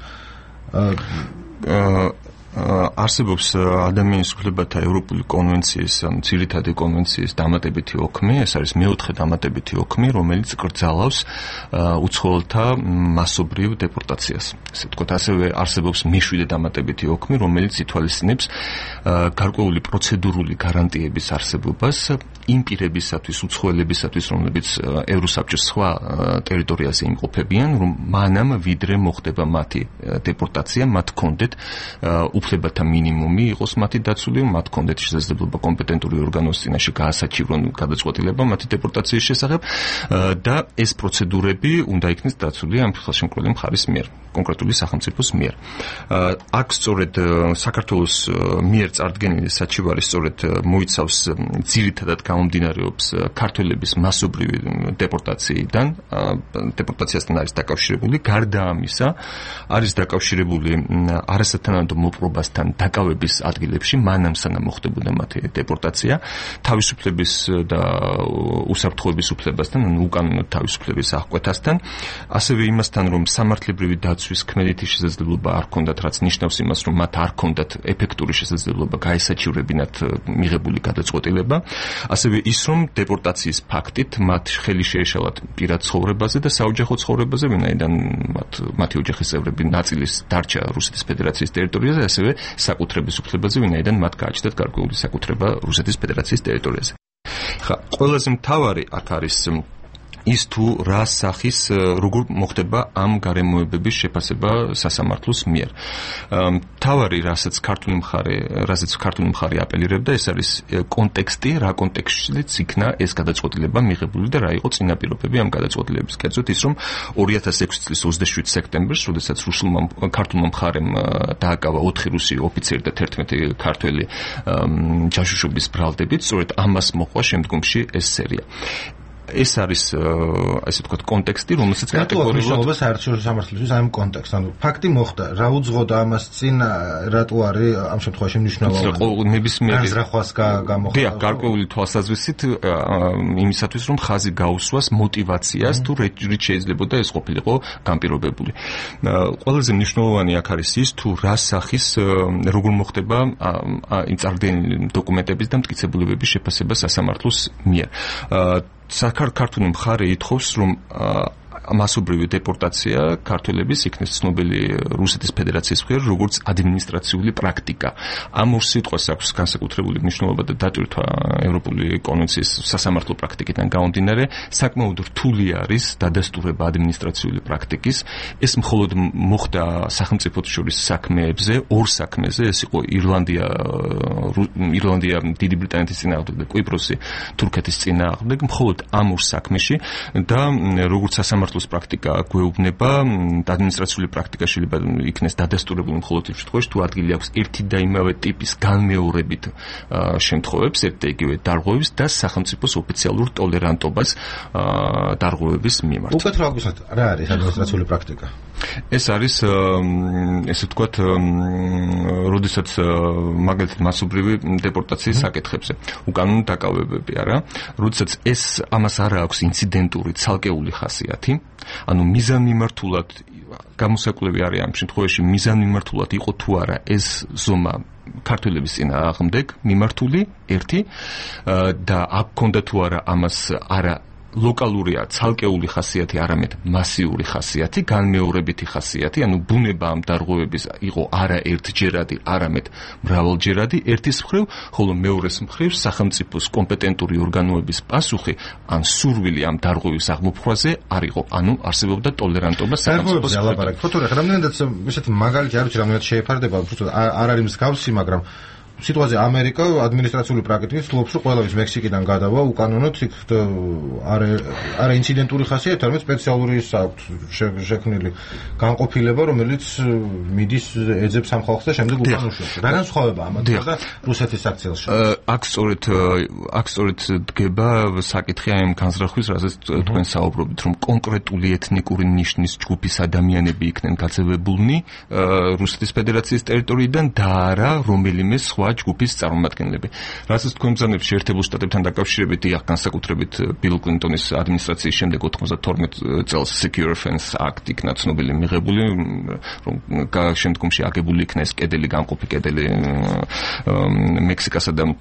არსებობს ადამიანის უფლებათა ევროპული კონვენციის, ანუ ძირითადი კონვენციის დამატებითი ოქმი, ეს არის მეოთხე დამატებითი ოქმი, რომელიც კრძალავს უცხოელთა მასობრივ დეპორტაციას. ესე ვთქვათ, ასევე არსებობს მეშვიდე დამატებითი ოქმი, რომელიც ითვალისწინებს გარკვეული პროცედურული გარანტიების არსებობას იმ პირებისათვის, უცხოელებისათვის, რომლებიც ევროსაბჭოს სხვა ტერიტორიაზე იმყოფებიან, რომ მანამ ვიდრე მოხდება მათი დეპორტაცია, მათ ჰქონდეთ უფლებათა მინიმუმი იყოს მათი დაცული, მათ კონდეთ შესაძლებლობა კომპეტენტური ორგანოს წინაშე გაასაჩივრონ გადაწყვეტილება მათი დეპორტაციის შესახებ და ეს პროცედურები უნდა იქნეს დაცული ამ ხელშემკრული მხარის მიერ, კონკრეტული სახელმწიფოს მიერ. აქ სწორედ საქართველოს მიერ წარდგენილი საჩივარი სწორედ მოიცავს ძირითადად გამომდინარეობს ქართველების მასობრივი დეპორტაციასთან არის დაკავშირებული, გარდა ამისა არის დაკავშირებული არასათანადო მოპყრობასთან დაკავების ადგილებში, მანამ სანამ მოხდებოდა მათი დეპორტაცია, თავისუფლების და უსაფრთხოების უფლებასთან, უკანონო თავისუფლების აღკვეთასთან, ასევე იმასთან, რომ სამართლებრივი დაცვის ქმედითი შესაძლებლობა არ ჰქონდათ, რაც ნიშნავს იმას, რომ მათ არ ჰქონდათ ეფექტური შესაძლებლობა გაესაჩივრებინათ მიღებული გადაწყვეტილება, ასევე ის, რომ დეპორტაციის ფაქტით მათ ხელი შეეშალათ პირად ცხოვრებაზე და საოჯახო ცხოვრებაზე, ვინაიდან მათი ოჯახის წევრები ნაწილის დარჩა რუსეთის ფედერაციის ტერიტორიაზე, ასევე საკუთრების უფლებაზე, ვინაიდან მათ გააჩნდათ გარკვეული საკუთრება რუსეთის ფედერაციის ტერიტორიაზე. ხა, ყველაზე მთავარი აქ არის ის თუ რა სახის როგორ მოხდება ამ გარემოებების შეფასება სასამართლოს მიერ. მთავარი, რასაც ქართული მხარე აპელირებდა, ეს არის კონტექსტი, რა კონტექსტშიც იქნა ეს გადაწყვეტილება მიღებული და რა იყო წინაპირობები ამ გადაწყვეტილების. კერძოდ ის, რომ 2006 წლის 27 სექტემბერს, როდესაც ქართულმა მხარემ დააკავა 4 რუსი ოფიცერი და 11 ქართველი ჯაშუშობის ბრალდებით, სწორედ ამას მოყვა შემდგომში ეს სერია. ეს არის ასე ვთქვათ კონტექსტი, რომელსაც კატეგორიულად საერთაშორისო სამართლისთვის ამ კონტექსტ, ანუ ფაქტი მოხდა, რა უძღოდა ამას წინ, რატო არის ამ შემთხვევაში მნიშვნელოვანი? ნებისმიერი განზრახვას გამოხდა. დიახ, გარკვეული თვალსაზრისით იმისათვის, რომ ხაზი გაუსვას მოტივაციას, თუ რით შეიძლებოდა ეს ყოფილიყო განპირობებული. ყველაზე მნიშვნელოვანი აქ არის ის, თუ რა სახის როგორ მოხდება იმ წარდგენილი დოკუმენტების და მტკიცებულებების შეფასება სასამართლოს მიერ. ქართული მხარე ითხოვს, რომ მასობრივი დეპორტაცია ქართველების იქნეს ცნობილი რუსეთის ფედერაციის მიერ როგორც ადმინისტრაციული პრაქტიკა. ამ ორ სიტყვას აქვს განსაკუთრებული მნიშვნელობა და დატვირთვა ევროპული კონვენციის სასამართლო პრაქტიკიდან გამომდინარე, საკმაოდ რთული არის დადასტურება ადმინისტრაციული პრაქტიკის. ეს მხოლოდ მოხდა სახელმწიფოთა შორის საქმეებზე, ორ საქმეზე, ეს იყო ირლანდია, დიდი ბრიტანეთის წინააღმდეგ და კვიპროსი თურქეთის წინააღმდეგ, მხოლოდ ამ ორ საქმეში და როგორც სასამართლო პრაქტიკა გვეუბნება, ადმინისტრაციული პრაქტიკა შეიძლება იქნეს დადასტურებული მხოლოდ იმ შემთხვევაში, თუ ადგილი აქვს ერთი და იმავე ტიპის განმეორებით შემთხვევებს, ერთ და იგივე დარღვევებს და სახელმწიფოს ოფიციალურ ტოლერანტობას დარღვევების მიმართ. უკეთ რა გულისხმობთ, რა არის ადმინისტრაციული პრაქტიკა? ეს არის ესე ვთქვათ, როდესაც მაგალითად მასობრივი დეპორტაციის საკითხებზე, უკანონო დაკავებები არა, როდესაც ამას არ აქვს ინციდენტური ცალკეული ხასიათი, ანუ მიზანმიმართულად გამოსაკლები არის ამ შემთხვევაში მიზანმიმართულად იყო თუ არა ეს ზომა ქართველების წინააღმდეგ მიმართული ერთი და აქ ქონდა თუ არა ამას არა ლოკალურია ცალკეული ხასიათი, არამედ მასიური ხასიათი, განმეორებითი ხასიათი, ანუ ბუნება ამ დარღვევების იყო არა ერთჯერადი, არამედ მრავალჯერადი ერთის მხრივ, ხოლო მეორეს მხრივ სახელმწიფოს კომპეტენტური ორგანოების პასუხი ან სურვილი ამ დარღვევის აღმოფხვაზე არ იყო, ანუ არსებობდა ტოლერანტობა სახელმწიფოს მხრიდან. ფოტოები რამდენადაც ესეთი მაგალითი არ ვიცი, რამდენად შეეფარდება, არ არის მსგავსი, მაგრამ სიტუაცია ამერიკა ადმინისტრაციული პრაქტიკის ფლობს, რომ ყველა ვის მექსიკიდან გადავა უკანონოდ იქ არა ინციდენტური ხასიათი, არამედ სპეციალური შექმნილი განყოფილება, რომელიც მიდის ეძებს ამ ხალხს და შემდეგ უკანონოებს. რაგან სხვაობა ამათ და რუსეთის აქციელში? აქ სწორედ დგება საკითხი ამ განზრახვის, რასაც თქვენ საუბრობთ, რომ კონკრეტული ეთნიკური ნიშნის ჯგუფის ადამიანები იქნენ გაძევებულნი რუსეთის ფედერაციის ტერიტორიიდან და არა რომელიმე სხვა ჯგუფის წარმომადგენლები. რასაც თქვენ ბრძანებს შეერთებულ შტატებთან დაკავშირებით, დიახ, განსაკუთრებით ბილ კლინტონის ადმინისტრაციის შემდეგ 92 წელს Secure Fence Act იქნა ცნობილი მიღებული, რომ შემდგომში აგებული იქნა ეს კედელი, განყოფი კედელი მექსიკასა და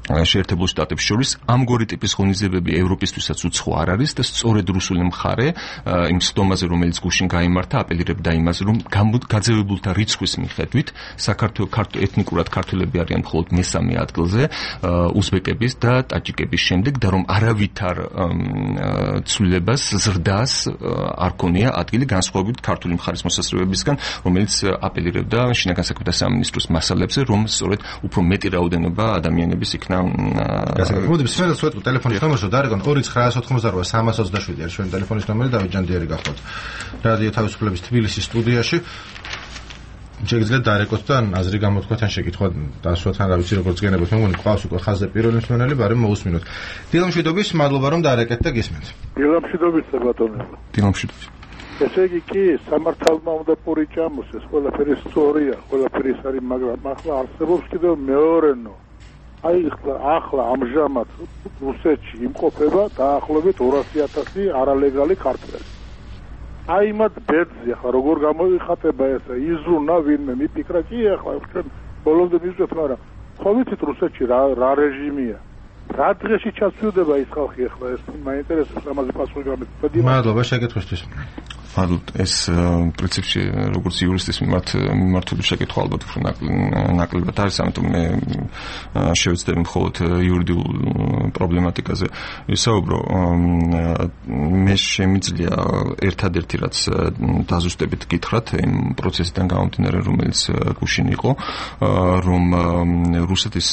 შეერთებულ შტატებს შორის ამგვარი ტიპის ღონისძიებები ევროპისთვისაც უცხო არ არის და სწორედ რუსული მხარე იმ სხდომაზე, რომელიც გუშინ გაიმართა, აპელირებდა იმაზე, რომ გაძევებულთა რიცხვის მიხედვით საქართველოს ეთნიკურად ქართველები არიან მხოლოდ მესამე ადგილზე უზბეკების და ტაჯიკების შემდეგ და რომ არავითარ ცვლილებას, ზრდას არ ქონია ადგილი განსხვავებით ქართული მხარის მოსასწრებებისგან, რომელიც აპელირებდა შინაგან საქმეთა სამინისტროს მასალებზე, რომ სწორედ უფრო მეტი რაოდენობა ადამიანების იქნა მოდით სვენელს ვეთქვი ტელეფონის ნომერს და არიგონ 2988 არის ჩვენი ტელეფონის ნომერი და ვიჯანდიერი გახლავთ რადიო თავისუფლების თბილისის სტუდიაში შეგიძლიათ დარეკოთ და აზრი გამოთქვათ ან შეკითხვა დასვათ ან რა ვიცი როგორც გენებოთ მე მგონი ყავს უკვე ხაზზე პირველი მსმენელი ბარემ მოусმინოთ დილამშვიდობის მადლობა რომ დარეკეთ და გისმენთ დილამშვიდობის ბატონო დილამშვიდობის ესე იგი კი სამართალმა უნდა პური ჭამოს ეს ყველაფერი სწორია ყველაფერი არის მაგრამ ახლა არსებობს კიდევ მეორენო აი ახლა ამჟამად რუსეთში იმყოფება დაახლოებით 200,000 არალეგალი ქართველი. აი მათ ბედზე ახლა როგორ გამოიხატება ესა იზრუნა ვინმე მიფიქრა კი ახლა ჩვენ ბოლომდე მივწვევთ მაგრამ ხო ვიცით რუსეთში რა რეჟიმია. რა დღეში ჩასვიდება ის ხალხი ახლა ეს მაინტერესებს ამაზე პასუხი გამეცემა. მადლობა შეკითხვისთვის. ეს პრინციპში როგორც იურისტის მიმართული შეკითხვა ალბათ უფრო ნაკლებად არის, ამიტომ მე შევეცდები მხოლოდ იურიდიულ პრობლემატიკაზე ვისაუბრო. მე შემიძლია ერთადერთი რაც დაზუსტებით გითხრათ იმ პროცესიდან გამომდინარე, რომელიც გუშინ იყო, რომ რუსეთის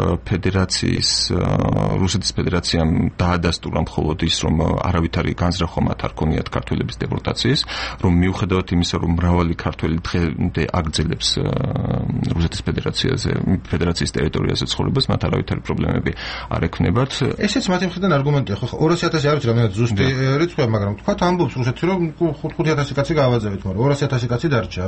ფედერაციამ დაადასტურა მხოლოდ ის, რომ არავითარი განზრახვა მათ არ ქონიათ ქართველების დეპორტაციის, რომ მიუხედავად იმისა, რომ მრავალი ქართველი დღემდე აგრძელებს რუსეთის ფედერაციის ტერიტორიაზე ცხოვრებას, მათ არავითარი პრობლემები არ ექნებათ. ესეც მათი მხრიდან არგუმენტია, ხო 200,000 არ ვიცი რამდენად ზუსტი რიცხვია, მაგრამ თქვათ ამბობს რუსეთში, რომ 5,000 კაცი გავაძევით, მაგრამ 200,000 კაცი დარჩა.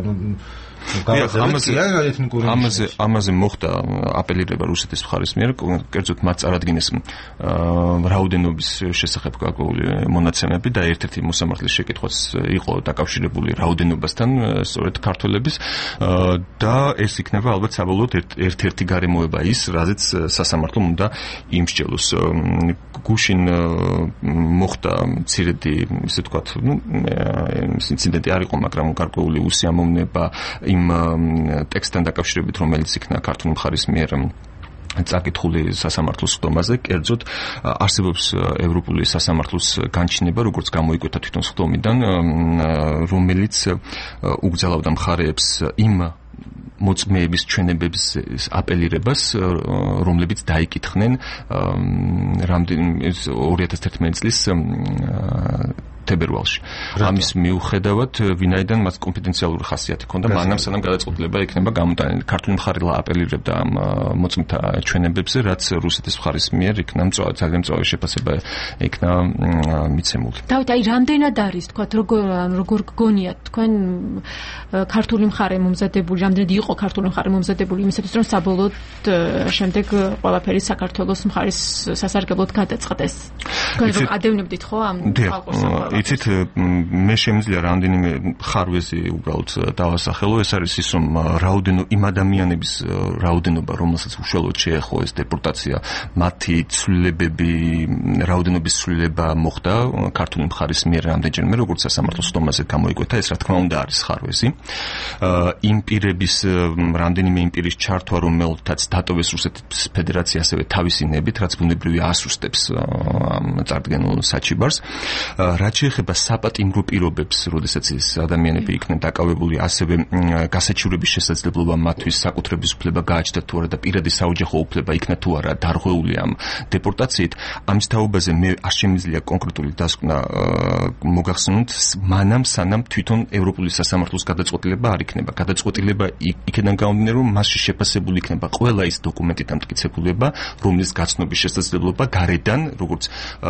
ამაზე მოხდა აპელირება რუსეთის მხარის მიერ, კერძოდ მათ წარადგინეს რაოდენობის შესახებ გარკვეული მონაცემები და ერთ-ერთი მოსამართლის შეკითხვაც იყო დაკავშირებული რაოდენობასთან, სწორედ ქართველების და ეს იქნება ალბათ საბოლოოდ ერთ-ერთი გარემოება ის, რაზეც სასამართლომ უნდა იმსჯელოს. გუშინ მოხდა მცირედი, ისე ვთქვათ, ინციდენტი არ იყო, მაგრამ გარკვეული უსიამოვნება იმ ტექსტთან დაკავშირებით, რომელიც იქნა ქართული მხარის მიერ წაკითხული სასამართლოს სხდომაზე, კერძოდ არსებობს ევროპული სასამართლოს განჩინება, როგორც გამოიკვეთა თვითონ სხდომიდან, რომელიც უგზავნიდა მხარეებს იმ მოწმეების ჩვენებების აპელირებას, რომლებიც დაიკითხნენ 2011 წლის თებერვალში. ამის მიუხედავად, ვინაიდან მას კონფიდენციალური ხასიათი ჰქონდა, მანამ სანამ გადაწყვეტილება იქნება გამოტანილი. ქართული მხარე აპელირებდა ამ მოწმეთა ჩვენებებზე, რაც რუსეთის მხარის მიერ იქნა ძალიან მწვავე შეფასება იქნა მიცემული. დავით, აი რამდენად არის, თქვათ, როგორ გგონიათ თქვენ ქართული მხარე მომზადებული, რამდენად იყო ქართული მხარე მომზადებული იმისათვის, რომ საბოლოოდ შემდეგ ყველაფერი საქართველოს მხარის სასარგებლოდ გადაწყდეს. თქვენ რომ ადევნებდით ხო ამ ხალხს? იცით, მე შემიძლია რამდენიმე ხარვეზი უბრალოდ დავასახელო, ეს არის ის, რომ იმ ადამიანების რაოდენობა, რომელსაც უშუალოდ შეეხო ეს დეპორტაცია, მათი ცვლილებები, რაოდენობის ცვლილება მოხდა ქართული მხარის მიერ რამდენჯერმე, როგორც სასამართლოს სხდომაზე გამოიკვეთა, ეს რა თქმა უნდა არის ხარვეზი. იმ პირების რამდენიმე იმ პირის ჩართვა, რომელთაც დატოვეს რუსეთის ფედერაცია ასევე თავისი ნებით, რაც ბუნებრივია ასუსტებს წარდგენილ საჩიბარს. რაც შეეხება საპატიმრო პირობებს, როდესაც ეს ადამიანები იქნენ დაკავებული, ასევე გასაჩივრების შესაძლებლობა მათთვის, საკუთრების უფლება გააჩნდა თუ არა და პირადი საოჯახო უფლება იქნა თუ არა დარღვეული ამ დეპორტაციით, ამის თაობაზე მე არ შემიძლია კონკრეტული დასკვნა მოგახსენოთ, მანამ სანამ თვითონ ევროპული სასამართლოს გადაწყვეტილება არ იქნება. გადაწყვეტილება იქიდან გამომდინარე, რომ მასში შეფასებული იქნება ყველა ის დოკუმენტი და მტკიცებულება, რომლის გაცნობის შესაძლებლობა გარედან, როგორც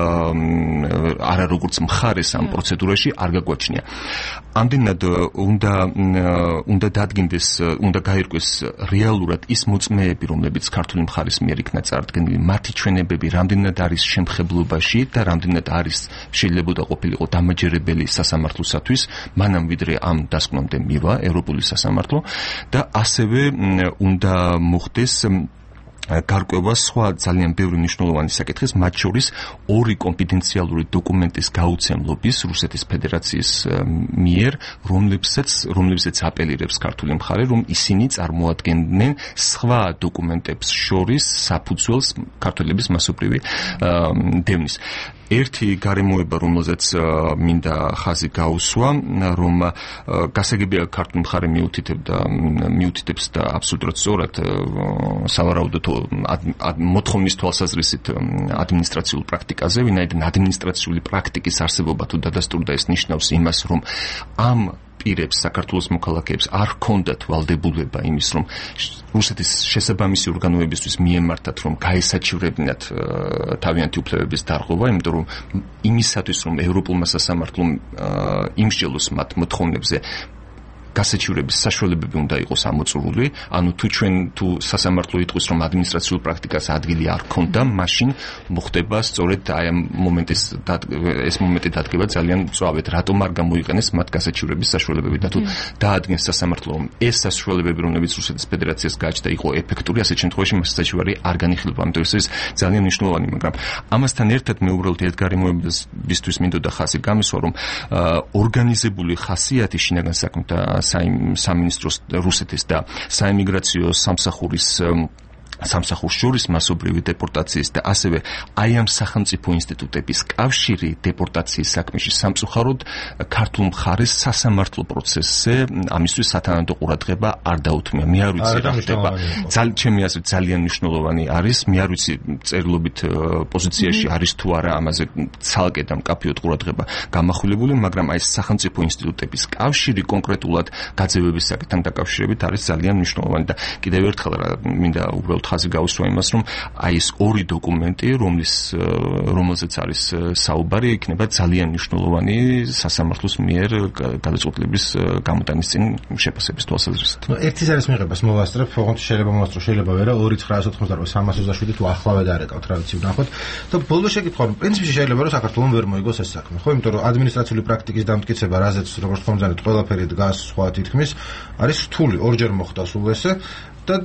მხარეს ამ პროცედურაში არ გაგვაჩნია. ამდენად უნდა დადგინდეს, უნდა გაირკვეს რეალურად ის მოწმეები, რომლებიც ქართული მხარის მიერ იქნა წარდგენილი, მათი ჩვენებები რამდენად არის შემხებლობაში და რამდენად არის შეიძლება ყოფილიყო დამაჯერებელი სასამართლოსათვის, მანამ ვიდრე ამ დასკვნამდე მივა ევროპული სასამართლო და ასევე უნდა მოხდეს გარკვევა სხვა ძალიან ბევრი მნიშვნელოვანი საკითხის, მათ შორის ორი კონფიდენციალური დოკუმენტის გაუცემლობის რუსეთის ფედერაციის მიერ, რომლებსაც აპელირებს ქართული მხარე, რომ ისინი წარმოადგენდნენ სხვა დოკუმენტებს შორის საფუძველს ქართველების მასობრივი დევნის. ერთი გარემოება, რომელზეც მინდა ხაზი გაუსვა, რომ გასაგებია ქართული მხარე მიუთითებს და აბსოლუტურად სწორად სავარაუდოდ მოთხოვნის თვალსაზრისით ადმინისტრაციულ პრაქტიკაზე, ვინაიდან ადმინისტრაციული პრაქტიკის არსებობა თუ დადასტურდა, ეს ნიშნავს იმას, რომ ამ პირებს, საქართველოს მოქალაქეებს არ ჰქონდათ ვალდებულება იმის, რომ რუსეთის შესაბამისი ორგანოებისთვის მიემართათ, რომ გაესაჩივრებინათ თავიანთი უფლებების დარღვევა, იმიტომ რომ იმისათვის, რომ ევროპულმა სასამართლომ იმსჯელოს მათ მოთხოვნებზე გასაჩივრების საშუალებები უნდა იყოს ამოწურული, ანუ თუ სასამართლო იტყვის, რომ ადმინისტრაციულ პრაქტიკას ადგილი არ ჰქონდა, მაშინ მოხდება სწორედ აი ამ ეს მომენტი დადგება ძალიან მწვავედ, რატომ არ გამოიყენეს მათ გასაჩივრების საშუალებები და თუ დაადგენს სასამართლო, რომ ეს საშუალებები, რომლებიც რუსეთის ფედერაციას გააჩნდა, იყო ეფექტური, ასეთ შემთხვევაში მას საჩივარი არ განიხილება, ამიტომ ეს ძალიან მნიშვნელოვანი, მაგრამ ამასთან ერთად მე უბრალოდ ერთ გარემოებისთვის მინდოდა ხაზი გამისვა, რომ ორგანიზებული ხასიათი შინაგან საქმეთა სამინისტროს რუსეთის და საიმიგრაციო სამსახურს შორის მასობრივი დეპორტაციის და ასევე აი ამ სახელმწიფო ინსტიტუტების კავშირი დეპორტაციის საქმეში სამწუხაროდ ქართულ მხარეს სასამართლო პროცესზე ამისთვის სათანადო ყურადღება არ დაუთმია. მე არ ვიცი რა ხდება. ჩემი აზრით ძალიან მნიშვნელოვანი არის. მე არ ვიცი წერილობით პოზიციაში არის თუ არა ამაზე ცალკე და მკაფიოდ ყურადღება გამახვილებული, მაგრამ აი სახელმწიფო ინსტიტუტების კავშირი კონკრეტულად გაძევების საკითხთან დაკავშირებით არის ძალიან მნიშვნელოვანი და კიდევ ერთხელ მინდა უბრალოდ ხაზი გაუსვა იმას, რომ აი ეს ორი დოკუმენტი, რომელზეც არის საუბარი, იქნება ძალიან მნიშვნელოვანი სასამართლოს მიერ გადაწყვეტილების გამოტანის წინ შეფასების თვალსაზრისით. ერთის არის მიღებას მოვასწრებ, ოღონდ შეიძლება ვერა 2.988 თუ ახლავე დარეკავთ, რა ვიცი ვნახოთ. და ბოლოს შეკითხვა, რომ პრინციპში შეიძლება რომ საქართველოს ვერ მოიგოს ეს საქმე, ხო? იმიტომ რომ ადმინისტრაციული პრაქტიკის დამტკიცება, რაზეც როგორც ხომძანეთ ყველაფერი დგას სხვა თითქმის, არის რთული, ორჯერ მოხდა სულ ესე და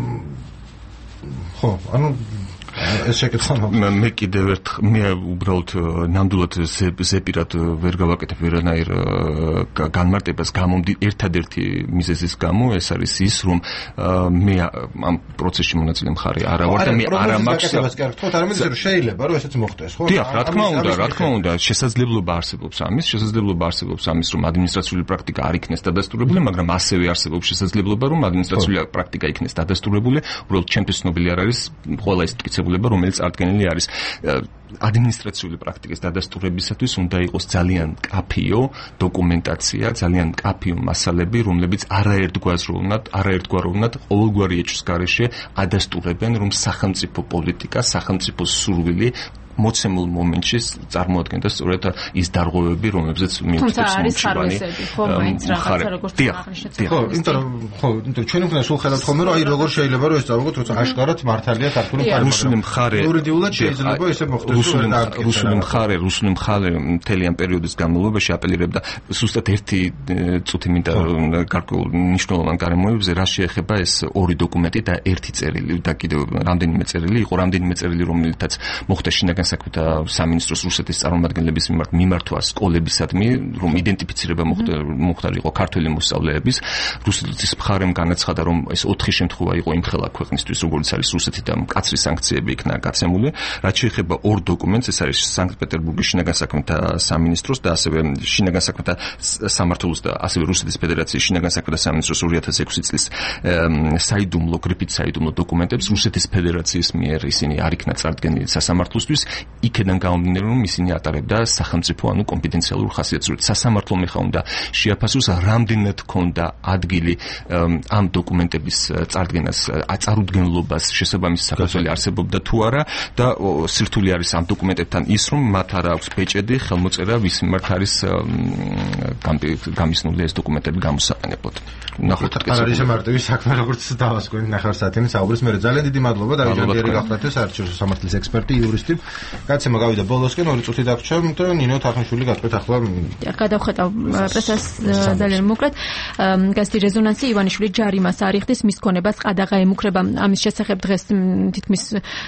ხო, ანუ ეს შეკითხვა მე კიდევ მე უბრალოდ ნამდვილად ზეპირად ვერ გავაკეთებ ვერანაირ განმარტებას ერთადერთი მიზეზის გამო ეს არის ის, რომ მე ამ პროცესში მონაწილე მხარე არ ვარ და მე არ მაქვს შეიძლება რომ ესეც მოხდეს, ხო? დიახ, რა თქმა უნდა, შესაძლებლობა არსებობს ამის, რომ ადმინისტრაციული პრაქტიკა არ იქნეს დადასტურებული, მაგრამ ასევე არსებობს შესაძლებლობა, რომ ადმინისტრაციული პრაქტიკა იქნეს დადასტურებული, უბრალოდ ჩემთვის ცნობილი არ არის ყველა ის მტკიცებულება, რომელიც ადგენილი არის. ადმინისტრაციული პრაქტიკის დადასტურებისათვის უნდა იყოს ძალიან მკაფიო დოკუმენტაცია, ძალიან მკაფიო მასალები, რომლებიც არაერთგვაროვნად ყოველგვარი ეჭვს გარეშე ადასტურებენ, რომ სახელმწიფო პოლიტიკა, სახელმწიფო სურვილი მოცემულ მომენტში წარმოადგენდა სწორედ ის დარღვევები, რომლებზეც მიუთითებს მომჩივანი. ხო, მაინც რაღაცა როგორც აღნიშნეთ. ხო, იმიტომ რომ ჩვენ უნდა სულ ხედავთ ხოლმე, რომ აი როგორ შეიძლება რომ ეს დავუყოთ, როცა აშკარად მართალია ქართული მხარე. რუსული მხარე იურიდიულად შეიძლება ესე მოხდეს. რუსული მხარე მთელი ამ პერიოდის განმავლობაში აპელირებდა ზუსტად ერთი წუთი მინდა გარკვეულ მნიშვნელოვან გარემოებზე, რა შეეხება ეს ორი დოკუმენტი და ერთი წერილი და კიდევ რამდენიმე წერილი იყო, რომელთაც მოხდა შინაგან საქმეთა სამინისტროს რუსეთის წარმომადგენლების მიმართვა სკოლებისადმი, რომ იდენტიფიცირება მოხდარიყო ქართველი მოსწავლეების. რუსეთის მხარემ განაცხადა, რომ ეს 4 შემთხვევა იყო იმხელა ქვეყნისთვის, როგორც არის რუსეთი და მკაცრი სანქციები იქნა გაცემული. რაც შეეხება ორ დოკუმენტს, ეს არის სანქტ-პეტერბურგის შინაგან საქმეთა სამინისტროს და ასევე შინაგან საქმეთა სამმართველოს და ასევე რუსეთის ფედერაციის შინაგან საქმეთა სამინისტროს 2006 წლის გრიფით საიდუმლო დოკუმენტებს რუსეთის ფედერაციის მიერ ისინი არ იქნა წარდგენილი სასამართლოსთვის. იქედან გამომდინარე, რომ ისინი ატარებდა სახელმწიფო ანუ კონფიდენციალურ ხასიათს. სასამართლომ ეხა უნდა შეაფასოს, რამდენად ჰქონდა ადგილი ამ დოკუმენტების წარდგენას, აწარუდგენლობას, შესაბამისი საფუძველი არსებობდა თუ არა და სირთული არის ამ დოკუმენტებთან ის, რომ მათ არ აქვს ბეჭედი, ხელმოწერა, ვის მიმართ არის გამისნული ეს დოკუმენტები გამოსაყენებლად. ნახოთ, არ არის მარტივი საქმე, როგორც დავასკვენით ნახევარსაათიანი საუბრის მერე. ძალიან დიდი მადლობა, დავით ჯანდიერი გახლდათ, საერთაშორისო სამართლის ექსპერტი, იურისტი. გადაცემა გავიდა ბოლოსკენ, 2 წუთი დაგვრჩა და ნინო თახნიშვილი გაწყვეტ ახლა გადავხედავ პრესას ძალიან მოკლედ. გაზეთი რეზონანსი ივანიშვილი ჯარიმას არიხდის მის ქონებას ყადაღა ემუქრება. ამის შესახებ დღეს თითქმის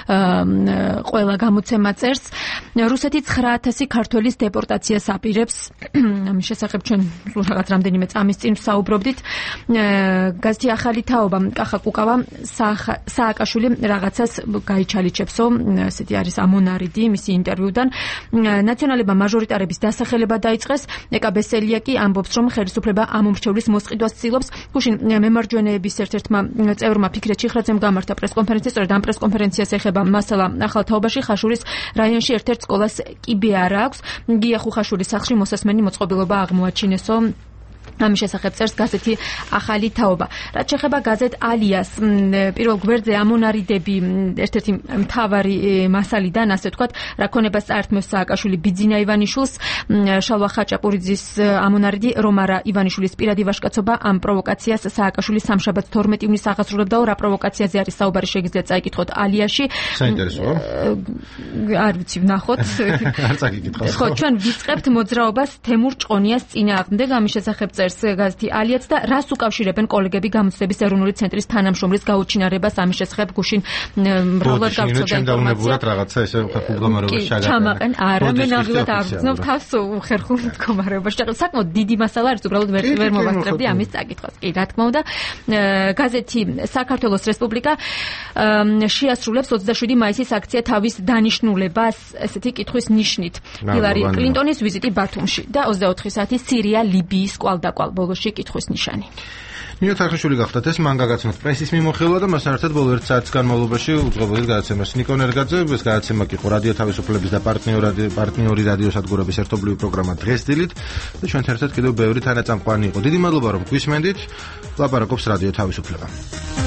ყველა გამოცემა წერს. რუსეთი 9000 ქართველის დეპორტაციას აპირებს. ამის შესახებ ჩვენ რაღაც რამდენიმე წამის წინ საუბრობდით. გაზეთი ახალი თაობა კახა კუკავა სააკაშვილი რაღაცას გაიჩალიჩებსო, ესეთი არის ამონარიდი მისი ინტერვიუდან. ნაციონალებმა მაჟორიტარების დასახელება დაიწყეს. ეკა ბესელიაკი ამბობს, რომ ხელისუფლება ამომრჩევლის მოსყიდვას ცდილობს. გუშინ მემარჯვენეების ერთ-ერთმა წევრმა ფიქრეთ შიხრაძემ გამართა პრესკონფერენცია, სწორედ ამ პრესკონფერენციას ეხება მასალა ახალ თაობაში. ხაშურის რაიონში ერთ-ერთ სკოლას კიბე არ აქვს. გია ხუხაშვილის სახლში მოსასმენი მოწყობილობა აღმოაჩინესო. ამის შესახებ წერს გაზეთი ახალი თაობა. რაც შეეხება გაზეთ ალიას პირველ გვერდზე ამონარიდები ერთ-ერთი მთავარი მასალიდან, ასე ვთქვათ, რა ქონებას წაერთმევს სააკაშვილი ბიძინა ივანიშვილს, შალვა ხაჭაპურიძის ამონარიდი, რომ არა ივანიშვილის პირადი ვაჟკაცობა ამ პროვოკაციას სააკაშვილი სამშაბათს 12 ივნის აღასრულებდაო, რა პროვოკაციაზე არის საუბარი, შეგიძლიათ წაიკითხოთ ალიაში. საინტერესოა. არ ვიცი, ვნახოთ. არ წაგიკითხავს. ხო, ჩვენ ვიწყებთ მოძრაობას თემურ ჭყონიას წინააღმდეგ, ამის შესახებ წერს გაზეთი ალიაც და რას უკავშირებენ კოლეგები გამოცდების ეროვნული ცენტრის თანამშრომლის გაუჩინარებას. ამის შესახებ გუშინ მრავლად გავწოდა ინფორმაცია. რაღაცა ესე ხერხულ მდგომარეობაში ჩაგატანა. ჩამაყენ, არა, მე ნამდვილად არ ვგზნობ თავს ხერხულ მდგომარეობაში. საკმაოდ დიდი მასალა არის, უბრალოდ ვერ მოვასწრებდი ამის წაკითხვას. კი, რა თქმა უნდა, გაზეთი საქართველოს რესპუბლიკა შეასრულებს 27 მაისის აქცია თავის დანიშნულებას, ესეთი კითხვის ნიშნით. ჰილარი კლინტონის ვიზიტი ბათუმში და 24 საათი სირია ლიბიის კვალდაკვალ ბოლოში კითხვის ნიშანი. ნინო თახნიშვილი გახდათ ეს მან გაგაცნოთ პრესის მიმოხილვა და მასთან ერთად ბოლო 1 საათის განმავლობაში უძღვებოდით გადაცემას ნიკო ნერგაძე. ეს გადაცემა კი იყო რადიო თავისუფლების და პარტნიორი რადიო სადგურების ერთობლივი პროგრამა დღეს დილით და ჩვენთან ერთად კიდევ ბევრი თანაწამყვანი იყო. დიდი მადლობა რომ გვისმენდით. ლაპარაკობს რადიო თავისუფლება.